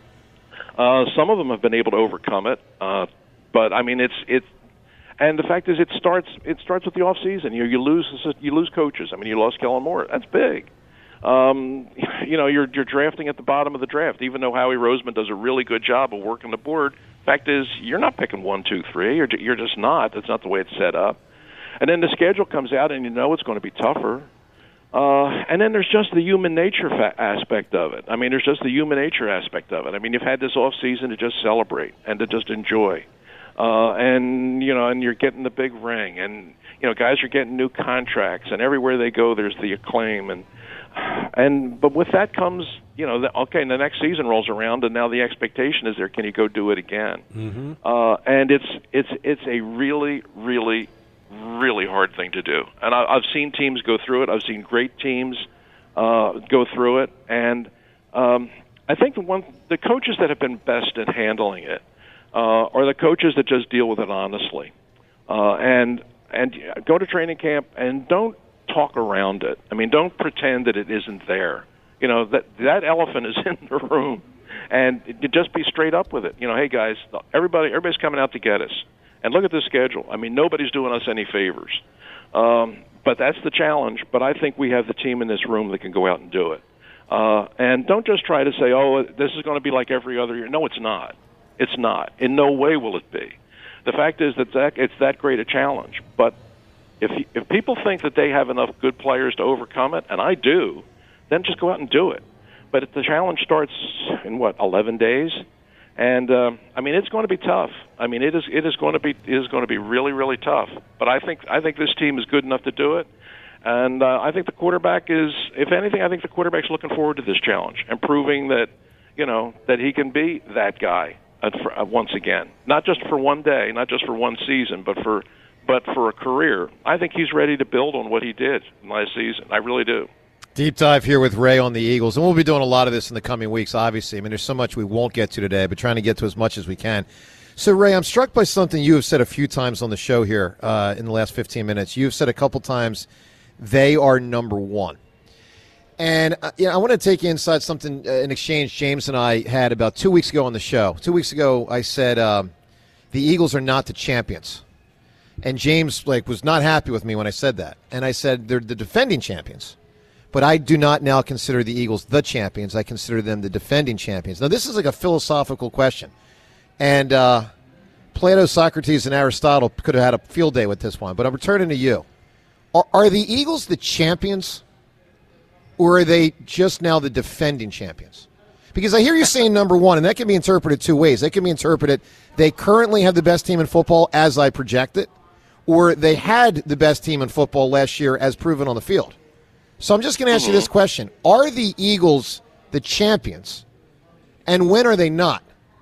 Speaker 18: Uh, some of them have been able to overcome it. Uh, but, I mean, it's it's and the fact is it starts it starts with the off season. You you lose you lose coaches. I mean, you lost Kellen Moore. That's big. Um, you know, you're you're drafting at the bottom of the draft, even though Howie Roseman does a really good job of working the board. Fact is, you're not picking one, two, three. You're you're just not. That's not the way it's set up. And then the schedule comes out, and you know it's going to be tougher. Uh, and then there's just the human nature fa- aspect of it. I mean, there's just the human nature aspect of it. I mean, you've had this off season to just celebrate and to just enjoy. Uh, and, you know, and you're getting the big ring. And, you know, guys are getting new contracts. And everywhere they go, there's the acclaim. And, and but with that comes, you know, the, okay, and the next season rolls around, and now the expectation is there, can you go do it again?
Speaker 10: Mm-hmm.
Speaker 18: Uh, and it's it's it's a really, really really hard thing to do. And I, I've seen teams go through it. I've seen great teams uh, go through it. And um, I think the one the coaches that have been best at handling it uh, are the coaches that just deal with it honestly. Uh, and and go to training camp and don't talk around it. I mean, don't pretend that it isn't there. You know, that that elephant is in the room. And it, just be straight up with it. You know, hey, guys, everybody, everybody's coming out to get us. And look at the schedule. I mean, nobody's doing us any favors. Um, but that's the challenge. But I think we have the team in this room that can go out and do it. Uh, and don't just try to say, oh, this is going to be like every other year. No, it's not. It's not. In no way will it be. The fact is that, that it's that great a challenge. But if if people think that they have enough good players to overcome it, and I do, then just go out and do it. But if the challenge starts in, what, eleven days? And um, I mean, it's going to be tough. I mean, it is it is going to be it is going to be really really tough. But I think I think this team is good enough to do it, and uh, I think the quarterback is, if anything, I think the quarterback's looking forward to this challenge and proving that, you know, that he can be that guy uh, for, uh, once again, not just for one day, not just for one season, but for but for a career. I think he's ready to build on what he did last season. I really do.
Speaker 6: Deep dive here with Ray on the Eagles, and we'll be doing a lot of this in the coming weeks, obviously. I mean, there's so much we won't get to today, but trying to get to as much as we can. So, Ray, I'm struck by something you have said a few times on the show here uh, in the last fifteen minutes. You've said a couple times, they are number one. And uh, you know, I want to take you inside something, uh, an exchange James and I had about two weeks ago on the show. Two weeks ago, I said um, the Eagles are not the champions. And James like was not happy with me when I said that. And I said they're the defending champions. But I do not now consider the Eagles the champions. I consider them the defending champions. Now, this is like a philosophical question. And uh, Plato, Socrates, and Aristotle could have had a field day with this one. But I'm returning to you. Are, are the Eagles the champions, or are they just now the defending champions? Because I hear you saying number one, and that can be interpreted two ways. That can be interpreted they currently have the best team in football as I project it, or they had the best team in football last year as proven on the field. So I'm just going to ask mm-hmm. you this question. Are the Eagles the champions, and when are they not?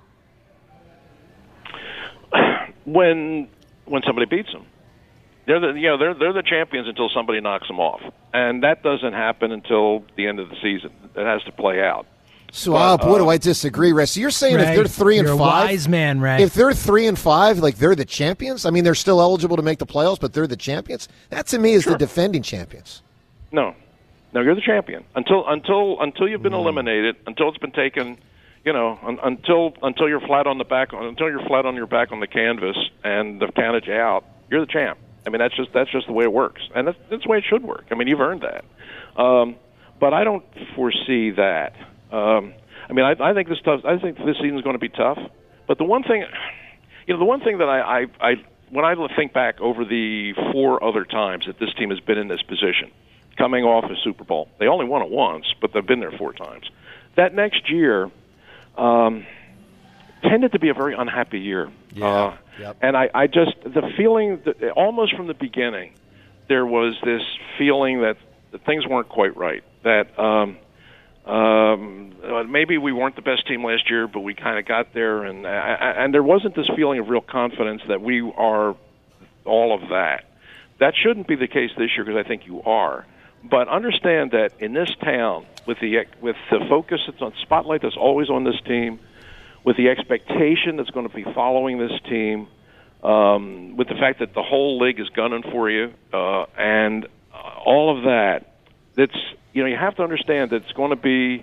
Speaker 18: When when somebody beats them. They're the, you know, they're, they're the champions until somebody knocks them off. And that doesn't happen until the end of the season. It has to play out.
Speaker 6: So, but, oh, boy, uh, do I disagree, Ray. So you're saying Ray, if they're three and
Speaker 9: you're
Speaker 6: five,
Speaker 9: a wise man, Ray.
Speaker 6: If they're three and five, like they're the champions? I mean, they're still eligible to make the playoffs, but they're the champions? That, to me, is sure. the defending champions.
Speaker 18: No. No, you're the champion until until until you've been mm. eliminated, until it's been taken, you know, un, until until you're flat on the back, until you're flat on your back on the canvas and they've counted you out. You're the champ. I mean, that's just that's just the way it works, and that's that's the way it should work. I mean, you've earned that. Um, but I don't foresee that. Um, I mean, I, I think this tough. I think this season is going to be tough. But the one thing, you know, the one thing that I, I, I when I think back over the four other times that this team has been in this position, coming off a Super Bowl. They only won it once, but they've been there four times. That next year um, tended to be a very unhappy year.
Speaker 6: Yeah.
Speaker 18: Uh,
Speaker 6: yep.
Speaker 18: And I, I just, the feeling, that almost from the beginning, there was this feeling that, that things weren't quite right, that um, Um, maybe we weren't the best team last year, but we kind of got there, and and there wasn't this feeling of real confidence that we are all of that. That shouldn't be the case this year because I think you are. But understand that in this town, with the with the focus that's on spotlight that's always on this team, with the expectation that's going to be following this team, um, with the fact that the whole league is gunning for you, uh, and all of that, that's you know you have to understand that it's going to be.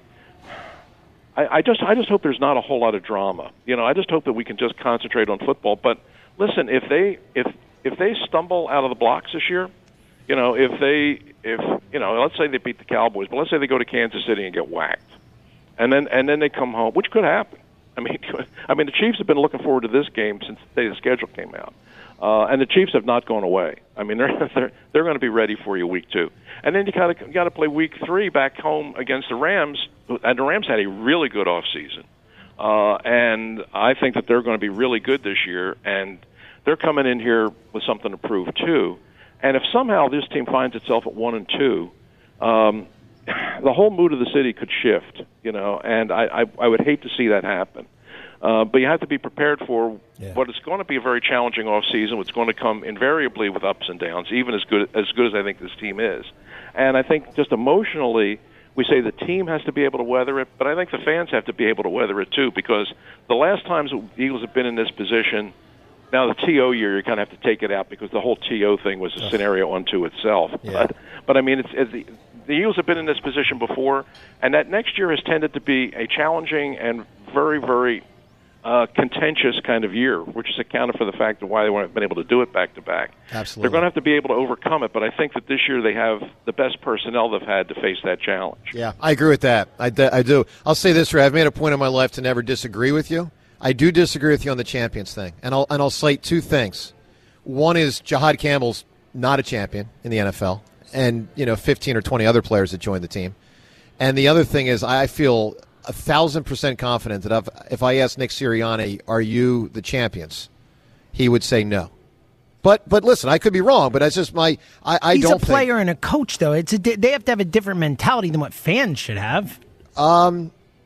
Speaker 18: I, I just I just hope there's not a whole lot of drama. You know, I just hope that we can just concentrate on football. But listen, if they if if they stumble out of the blocks this year, you know, if they if you know, let's say they beat the Cowboys, but let's say they go to Kansas City and get whacked, and then and then they come home, which could happen. I mean, I mean, the Chiefs have been looking forward to this game since the day the schedule came out, uh, and the Chiefs have not gone away. I mean, they're they're they're going to be ready for you week two, and then you got to got to play week three back home against the Rams, and the Rams had a really good off season, uh, and I think that they're going to be really good this year, and they're coming in here with something to prove too. And if somehow this team finds itself at one and two, um, the whole mood of the city could shift, you know, and I, I, I would hate to see that happen. Uh, but you have to be prepared for yeah. what is going to be a very challenging off season. What's going to come invariably with ups and downs, even as good as good as I think this team is. And I think just emotionally, we say the team has to be able to weather it, but I think the fans have to be able to weather it too, because the last times the Eagles have been in this position. Now, the T O year, you kind of have to take it out because the whole T O thing was a scenario unto itself.
Speaker 6: Yeah.
Speaker 18: But, but, I mean, it's, it's the, the Eagles have been in this position before, and that next year has tended to be a challenging and very, very uh, contentious kind of year, which is accounted for the fact of why they haven't been able to do it back-to-back.
Speaker 6: Absolutely.
Speaker 18: They're going to have to be able to overcome it, but I think that this year they have the best personnel they've had to face that challenge.
Speaker 6: Yeah, I agree with that. I, I do. I'll say this, Ray. I've made a point in my life to never disagree with you. I do disagree with you on the champions thing, and I'll and I'll cite two things. One is Jahad Campbell's not a champion in the N F L, and you know fifteen or twenty other players that joined the team. And the other thing is I feel a thousand percent confident that if, if I asked Nick Sirianni, "Are you the champions?" he would say no. But but listen, I could be wrong, but that's just my I, I
Speaker 9: He's
Speaker 6: don't.
Speaker 9: He's a player
Speaker 6: think,
Speaker 9: and a coach, though. It's a, they have to have a different mentality than what fans should have.
Speaker 6: Um.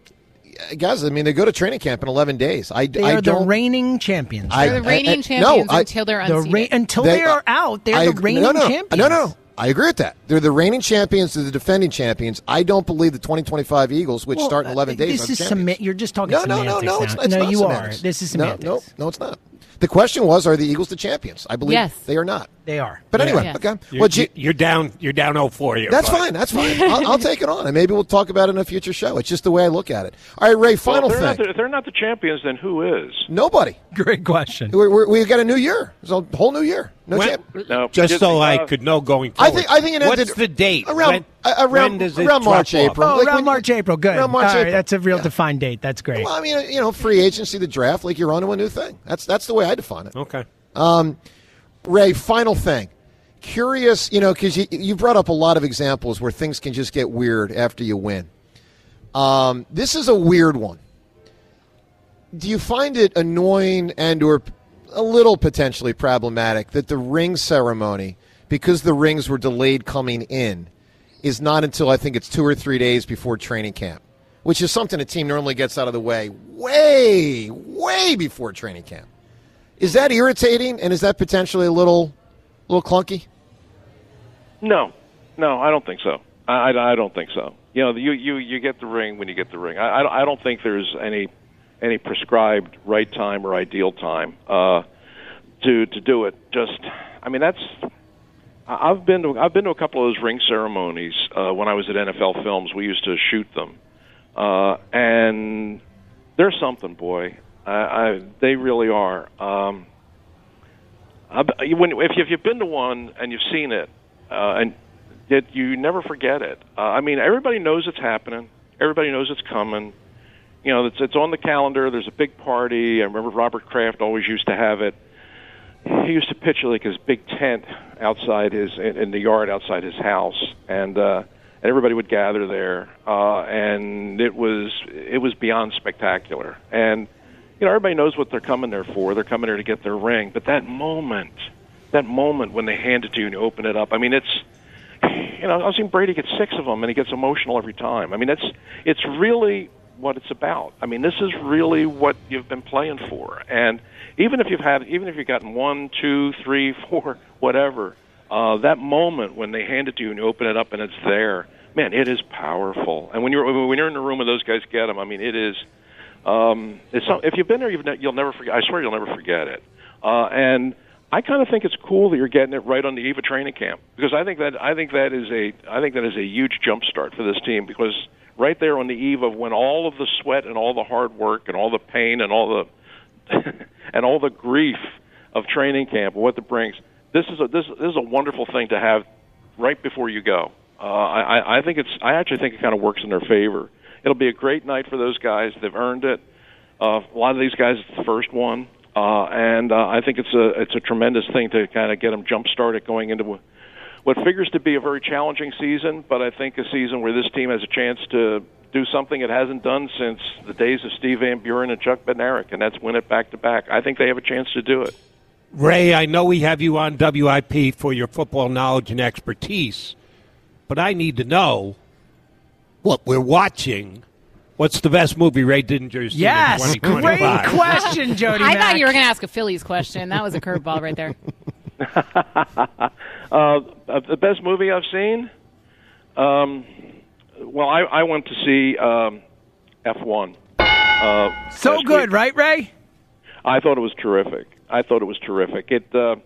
Speaker 6: Guys, I mean, they go to training camp in eleven days. I,
Speaker 9: they
Speaker 6: I
Speaker 9: are
Speaker 6: don't,
Speaker 9: the reigning champions.
Speaker 11: I, They're the reigning I, I, champions
Speaker 6: no,
Speaker 11: until they're unseated.
Speaker 9: The ra- until they, they are out, they're I, the reigning
Speaker 6: no, no,
Speaker 9: champions.
Speaker 6: No, no, no. I agree with that. They're the reigning champions. They're the defending champions. I don't believe the twenty twenty-five Eagles, which
Speaker 9: well,
Speaker 6: start in eleven days,
Speaker 9: This is
Speaker 6: sem-
Speaker 9: You're just talking
Speaker 6: no,
Speaker 9: semantics.
Speaker 6: No, no, no, it's, it's
Speaker 9: no,
Speaker 6: not
Speaker 9: you
Speaker 6: semantics.
Speaker 9: are. This is semantics.
Speaker 6: No, no, no, it's not. The question was, are the Eagles the champions? I believe
Speaker 11: yes.
Speaker 6: they are not.
Speaker 9: They are.
Speaker 6: But anyway,
Speaker 11: yes.
Speaker 6: okay.
Speaker 10: You're,
Speaker 6: well, G-
Speaker 10: you're down. You're down oh four here.
Speaker 6: That's
Speaker 10: buddy.
Speaker 6: fine. That's fine. I'll, I'll take it on, and maybe we'll talk about it in a future show. It's just the way I look at it. All right, Ray. Final
Speaker 18: well, if they're
Speaker 6: thing.
Speaker 18: Not the, if they're not the champions, then who is?
Speaker 6: Nobody.
Speaker 9: Great question.
Speaker 6: We're, we're, we've got a new year. It's a whole new year. No
Speaker 10: when,
Speaker 6: champ.
Speaker 18: No,
Speaker 10: just
Speaker 18: just,
Speaker 10: so
Speaker 18: uh,
Speaker 10: I could know going forward.
Speaker 6: I think. I think it ended.
Speaker 10: What's the date?
Speaker 6: Around
Speaker 10: when,
Speaker 6: uh, around,
Speaker 10: when does it
Speaker 6: around March,
Speaker 10: drop off?
Speaker 6: April.
Speaker 9: Oh,
Speaker 6: like
Speaker 9: around
Speaker 6: when,
Speaker 9: March, April. Good.
Speaker 6: Around March,
Speaker 9: All right,
Speaker 6: April.
Speaker 9: that's a real
Speaker 6: yeah.
Speaker 9: defined date. That's great.
Speaker 6: Well, I mean, you know, free agency, the draft, like you're onto a new thing. That's that's the way I define it.
Speaker 10: Okay.
Speaker 6: Um, Ray, final thing. Curious, you know, because you, you brought up a lot of examples where things can just get weird after you win. Um, this is a weird one. Do you find it annoying and or a little potentially problematic that the ring ceremony, because the rings were delayed coming in, is not until I think it's two or three days before training camp, which is something a team normally gets out of the way way, way before training camp. Is that irritating, and is that potentially a little, little clunky?
Speaker 18: No, no, I don't think so. I, I, I don't think so. You know, you, you, you get the ring when you get the ring. I, I, I don't think there's any any prescribed right time or ideal time uh, to to do it. Just, I mean, that's. I've been to I've been to a couple of those ring ceremonies uh, when I was at N F L Films. We used to shoot them, uh, and there's something, boy. I, I, they really are. Um, I, when, if, you, if you've been to one and you've seen it, uh, and yet you never forget it. Uh, I mean, everybody knows it's happening. Everybody knows it's coming. You know, it's, it's on the calendar. There's a big party. I remember Robert Kraft always used to have it. He used to pitch like his big tent outside his in, in the yard outside his house, and uh, everybody would gather there, uh, and it was it was beyond spectacular. And you know, everybody knows what they're coming there for. They're coming there to get their ring. But that moment, that moment when they hand it to you and you open it up, I mean, it's you know, I've seen Brady get six of them, and he gets emotional every time. I mean, that's it's really what it's about. I mean, this is really what you've been playing for. And even if you've had, even if you've gotten one, two, three, four, whatever, uh, that moment when they hand it to you and you open it up and it's there, man, it is powerful. And when you're when you're in the room and those guys get them, I mean, it is. Um, it's some, if you've been there, you've ne- you'll never forget. I swear, you'll never forget it. Uh, and I kind of think it's cool that you're getting it right on the eve of training camp, because I think that I think that is a I think that is a huge jump start for this team, because right there on the eve of when all of the sweat and all the hard work and all the pain and all the and all the grief of training camp and what it brings, this is a this, this is a wonderful thing to have right before you go. Uh, I, I think it's I actually think it kind of works in their favor. It'll be a great night for those guys. They've earned it. Uh, a lot of these guys, it's the first one. Uh, and uh, I think it's a it's a tremendous thing to kind of get them jump started going into what figures to be a very challenging season, but I think a season where this team has a chance to do something it hasn't done since the days of Steve Van Buren and Chuck Bednarik, and that's win it back to back. I think they have a chance to do it.
Speaker 10: Ray, I know we have you on W I P for your football knowledge and expertise, but I need to know what we're watching. What's the best movie Ray Dinger's seen
Speaker 9: yes,
Speaker 10: in twenty twenty-five?
Speaker 9: Great question, Jody
Speaker 11: I
Speaker 9: Mack.
Speaker 11: thought you were going to ask a Phillies question. That was a curveball right there.
Speaker 18: uh, the best movie I've seen? Um, well, I, I went to see um, F one. Uh,
Speaker 9: so good,
Speaker 18: week.
Speaker 9: right, Ray?
Speaker 18: I thought it was terrific. I thought it was terrific. It, uh,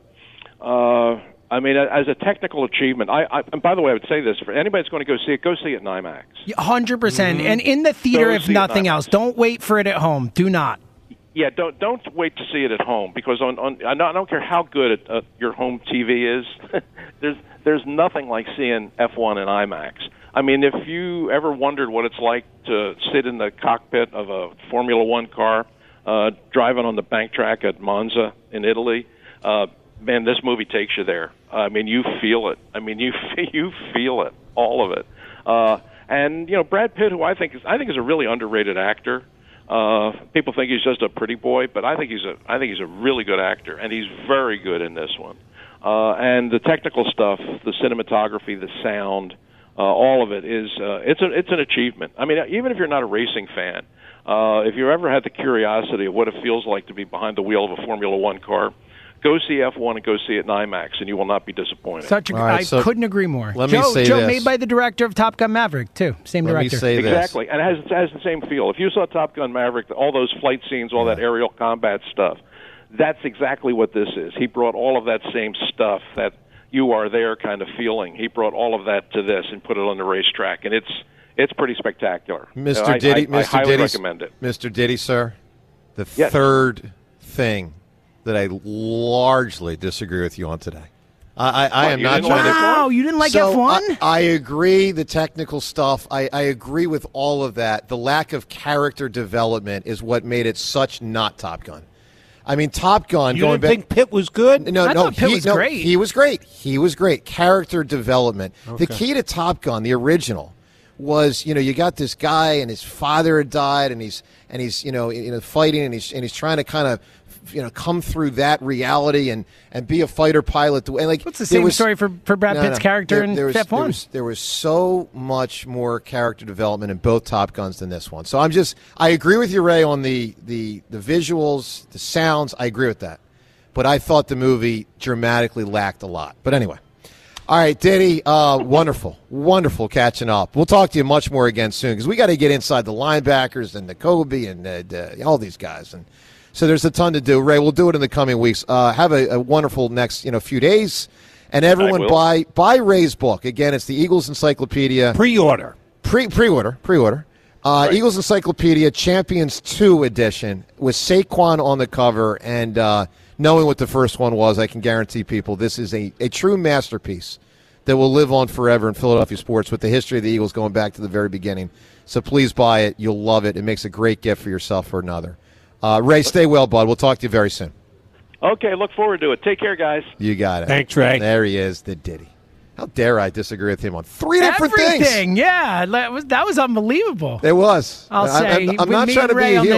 Speaker 18: uh, I mean, as a technical achievement, I, I and by the way, I would say this, for anybody that's going to go see it, go see it in IMAX.
Speaker 9: one hundred percent. Mm-hmm. And in the theater,
Speaker 18: go
Speaker 9: if nothing else. Don't wait for it at home. Do not.
Speaker 18: Yeah, don't don't wait to see it at home, because on, on I don't care how good it, uh, your home T V is. there's there's nothing like seeing F one in IMAX. I mean, if you ever wondered what it's like to sit in the cockpit of a Formula One car, uh, driving on the bank track at Monza in Italy, uh, man, this movie takes you there. I mean, you feel it. I mean, you you feel it, all of it. Uh, and you know, Brad Pitt, who I think is I think is a really underrated actor. Uh, people think he's just a pretty boy, but I think he's a I think he's a really good actor, and he's very good in this one. Uh, and the technical stuff, the cinematography, the sound, uh, all of it is uh, it's a it's an achievement. I mean, even if you're not a racing fan, uh, if you ever had the curiosity of what it feels like to be behind the wheel of a Formula One car, go see F one and go see it in IMAX, and you will not be disappointed.
Speaker 9: Such a,
Speaker 6: right,
Speaker 9: I
Speaker 6: so
Speaker 9: couldn't agree more.
Speaker 6: Let
Speaker 9: Joe,
Speaker 6: me say
Speaker 9: Joe
Speaker 6: this.
Speaker 9: made by the director of Top Gun Maverick, too. Same
Speaker 6: Let
Speaker 9: director.
Speaker 6: Me say
Speaker 18: exactly,
Speaker 6: this.
Speaker 18: and it has, it has the same feel. If you saw Top Gun Maverick, all those flight scenes, all
Speaker 6: yeah.
Speaker 18: that aerial combat stuff, that's exactly what this is. He brought all of that same stuff, that you are there kind of feeling. He brought all of that to this and put it on the racetrack, and it's it's pretty spectacular.
Speaker 6: Mister
Speaker 18: I,
Speaker 6: Diddy,
Speaker 18: I, I
Speaker 6: Mister
Speaker 18: highly
Speaker 6: Diddy,
Speaker 18: recommend it.
Speaker 6: Mister Diddy, sir, the
Speaker 18: Yes.
Speaker 6: third thing that I largely disagree with you on today. I, I, I
Speaker 18: What,
Speaker 6: am
Speaker 18: you
Speaker 6: not
Speaker 18: didn't
Speaker 6: trying
Speaker 18: like
Speaker 6: to.
Speaker 9: Wow, you didn't like
Speaker 6: so
Speaker 9: F one?
Speaker 6: I, I agree the technical stuff. I, I agree with all of that. The lack of character development is what made it such not Top Gun. I mean, Top Gun.
Speaker 10: You
Speaker 6: going
Speaker 10: didn't
Speaker 6: back,
Speaker 10: think Pitt was good?
Speaker 6: No,
Speaker 9: I
Speaker 6: no,
Speaker 9: thought Pitt
Speaker 6: he,
Speaker 9: was
Speaker 6: no,
Speaker 9: great.
Speaker 6: He was great. He was great. Character development.
Speaker 10: Okay.
Speaker 6: The key to Top Gun, the original, was, you know, you got this guy and his father had died, and he's and he's you know you know fighting, and he's and he's trying to kind of you know come through that reality and, and be a fighter pilot. And like
Speaker 9: What's the
Speaker 6: there
Speaker 9: same
Speaker 6: was-
Speaker 9: story for, for Brad
Speaker 6: no,
Speaker 9: Pitt's
Speaker 6: no.
Speaker 9: character
Speaker 6: There-
Speaker 9: in
Speaker 6: there was,
Speaker 9: F one?
Speaker 6: There was, there was so much more character development in both Top Guns than this one. So I'm just I agree with you, Ray, on the the the visuals, the sounds. I agree with that. But I thought the movie dramatically lacked a lot. But anyway. All right, Diddy, uh, wonderful, wonderful catching up. We'll talk to you much more again soon, because we got to get inside the linebackers and the Kobe and uh, the, all these guys. And so there's a ton to do. Ray, we'll do it in the coming weeks. Uh, have a, a wonderful next you know few days. And everyone buy buy Ray's book. Again, it's the Eagles Encyclopedia.
Speaker 10: Pre-order.
Speaker 6: Pre, pre-order, pre-order. Uh, right. Eagles Encyclopedia Champions two edition with Saquon on the cover, and uh, knowing what the first one was, I can guarantee people this is a, a true masterpiece that will live on forever in Philadelphia sports with the history of the Eagles going back to the very beginning. So please buy it. You'll love it. It makes a great gift for yourself or another. Uh, Ray, stay well, bud. We'll talk to you very soon.
Speaker 18: Okay, look forward to it. Take care, guys.
Speaker 6: You got it.
Speaker 10: Thanks, Ray.
Speaker 6: There he is, the Diddy. How dare I disagree with him on three different
Speaker 9: Everything,
Speaker 6: things?
Speaker 9: yeah. That was, that was unbelievable.
Speaker 6: It was.
Speaker 9: I'll
Speaker 6: I,
Speaker 9: say.
Speaker 6: I'm, I'm
Speaker 9: we
Speaker 6: not
Speaker 9: meet
Speaker 6: trying to
Speaker 9: Ray
Speaker 6: be a
Speaker 9: on
Speaker 6: heel.
Speaker 9: The,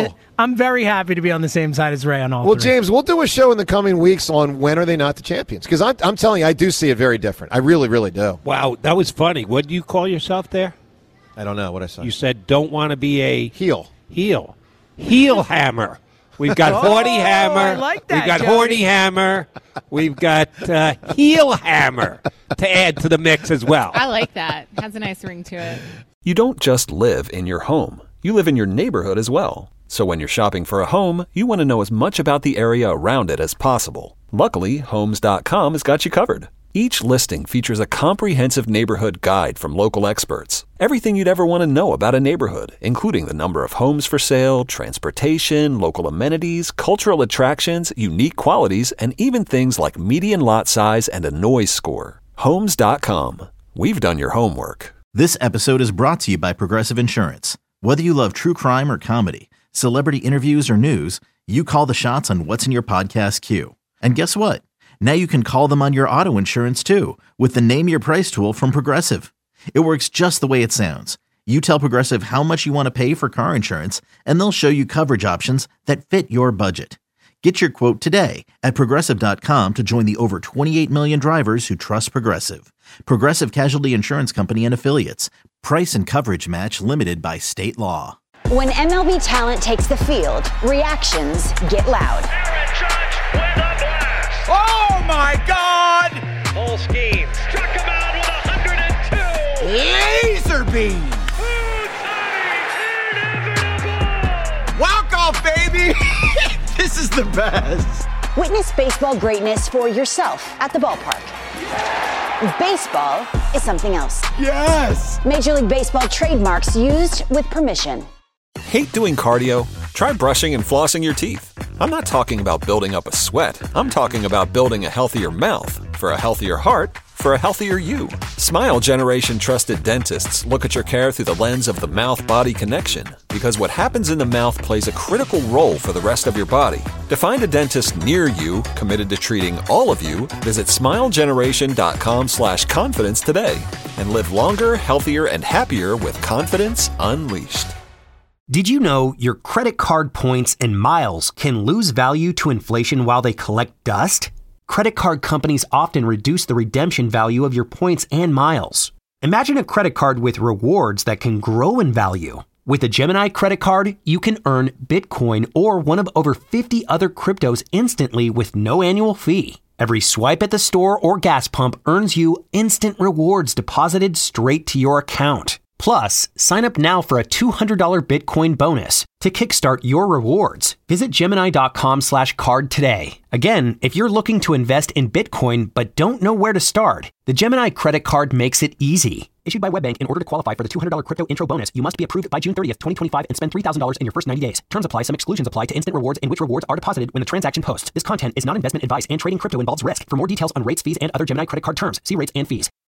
Speaker 9: I'm very happy to be on the same side as Ray on all
Speaker 6: Well,
Speaker 9: three.
Speaker 6: James, we'll do a show in the coming weeks on when are they not the champions? Because I'm, I'm telling you, I do see it very different. I really, really do.
Speaker 10: Wow, that was funny. What do you call yourself there?
Speaker 6: I don't know what I said.
Speaker 10: You said don't want to be a
Speaker 6: heel.
Speaker 10: Heel. Heel hammer. We've got
Speaker 9: Oh,
Speaker 10: Horty Hammer.
Speaker 9: I like that,
Speaker 10: We've got
Speaker 9: Joey.
Speaker 10: Horty Hammer. We've got uh, Heel Hammer to add to the mix as well.
Speaker 11: I like that. Has a nice ring to it.
Speaker 1: You don't just live in your home. You live in your neighborhood as well. So when you're shopping for a home, you want to know as much about the area around it as possible. Luckily, Homes dot com has got you covered. Each listing features a comprehensive neighborhood guide from local experts. Everything you'd ever want to know about a neighborhood, including the number of homes for sale, transportation, local amenities, cultural attractions, unique qualities, and even things like median lot size and a noise score. Homes dot com. We've done your homework.
Speaker 2: This episode is brought to you by Progressive Insurance. Whether you love true crime or comedy, celebrity interviews or news, you call the shots on what's in your podcast queue. And guess what? Now you can call them on your auto insurance too with the Name Your Price tool from Progressive. It works just the way it sounds. You tell Progressive how much you want to pay for car insurance, and they'll show you coverage options that fit your budget. Get your quote today at Progressive dot com to join the over twenty-eight million drivers who trust Progressive. Progressive Casualty Insurance Company and Affiliates. Price and coverage match limited by state law.
Speaker 19: When M L B talent takes the field, reactions get loud.
Speaker 4: Oh, my God! Full scheme. Struck him out with one hundred two. Laser beam.
Speaker 19: Walk off, baby! This is the best. Witness baseball greatness for yourself at the ballpark. Baseball is something else.
Speaker 4: Yes!
Speaker 19: Major League Baseball trademarks used with permission.
Speaker 1: Hate doing cardio? Try brushing and flossing your teeth. I'm not talking about building up a sweat. I'm talking about building a healthier mouth for a healthier heart for a healthier you. Smile Generation trusted dentists look at your care through the lens of the mouth-body connection, because what happens in the mouth plays a critical role for the rest of your body. To find a dentist near you committed to treating all of you, visit smile generation dot com slash confidence today and live longer, healthier, and happier with confidence unleashed.
Speaker 14: Did you know your credit card points and miles can lose value to inflation while they collect dust? Credit card companies often reduce the redemption value of your points and miles. Imagine a credit card with rewards that can grow in value. With a Gemini credit card, you can earn Bitcoin or one of over fifty other cryptos instantly with no annual fee. Every swipe at the store or gas pump earns you instant rewards deposited straight to your account. Plus, sign up now for a two hundred dollars Bitcoin bonus. To kickstart your rewards, visit Gemini dot com slash card today. Again, if you're looking to invest in Bitcoin but don't know where to start, the Gemini credit card makes it easy. Issued by WebBank, in order to qualify for the two hundred dollars crypto intro bonus, you must be approved by June thirtieth, twenty twenty-five and spend three thousand dollars in your first ninety days. Terms apply. Some exclusions apply to instant rewards in which rewards are deposited when the transaction posts. This content is not investment advice and trading crypto involves risk. For more details on rates, fees, and other Gemini credit card terms, see rates and fees.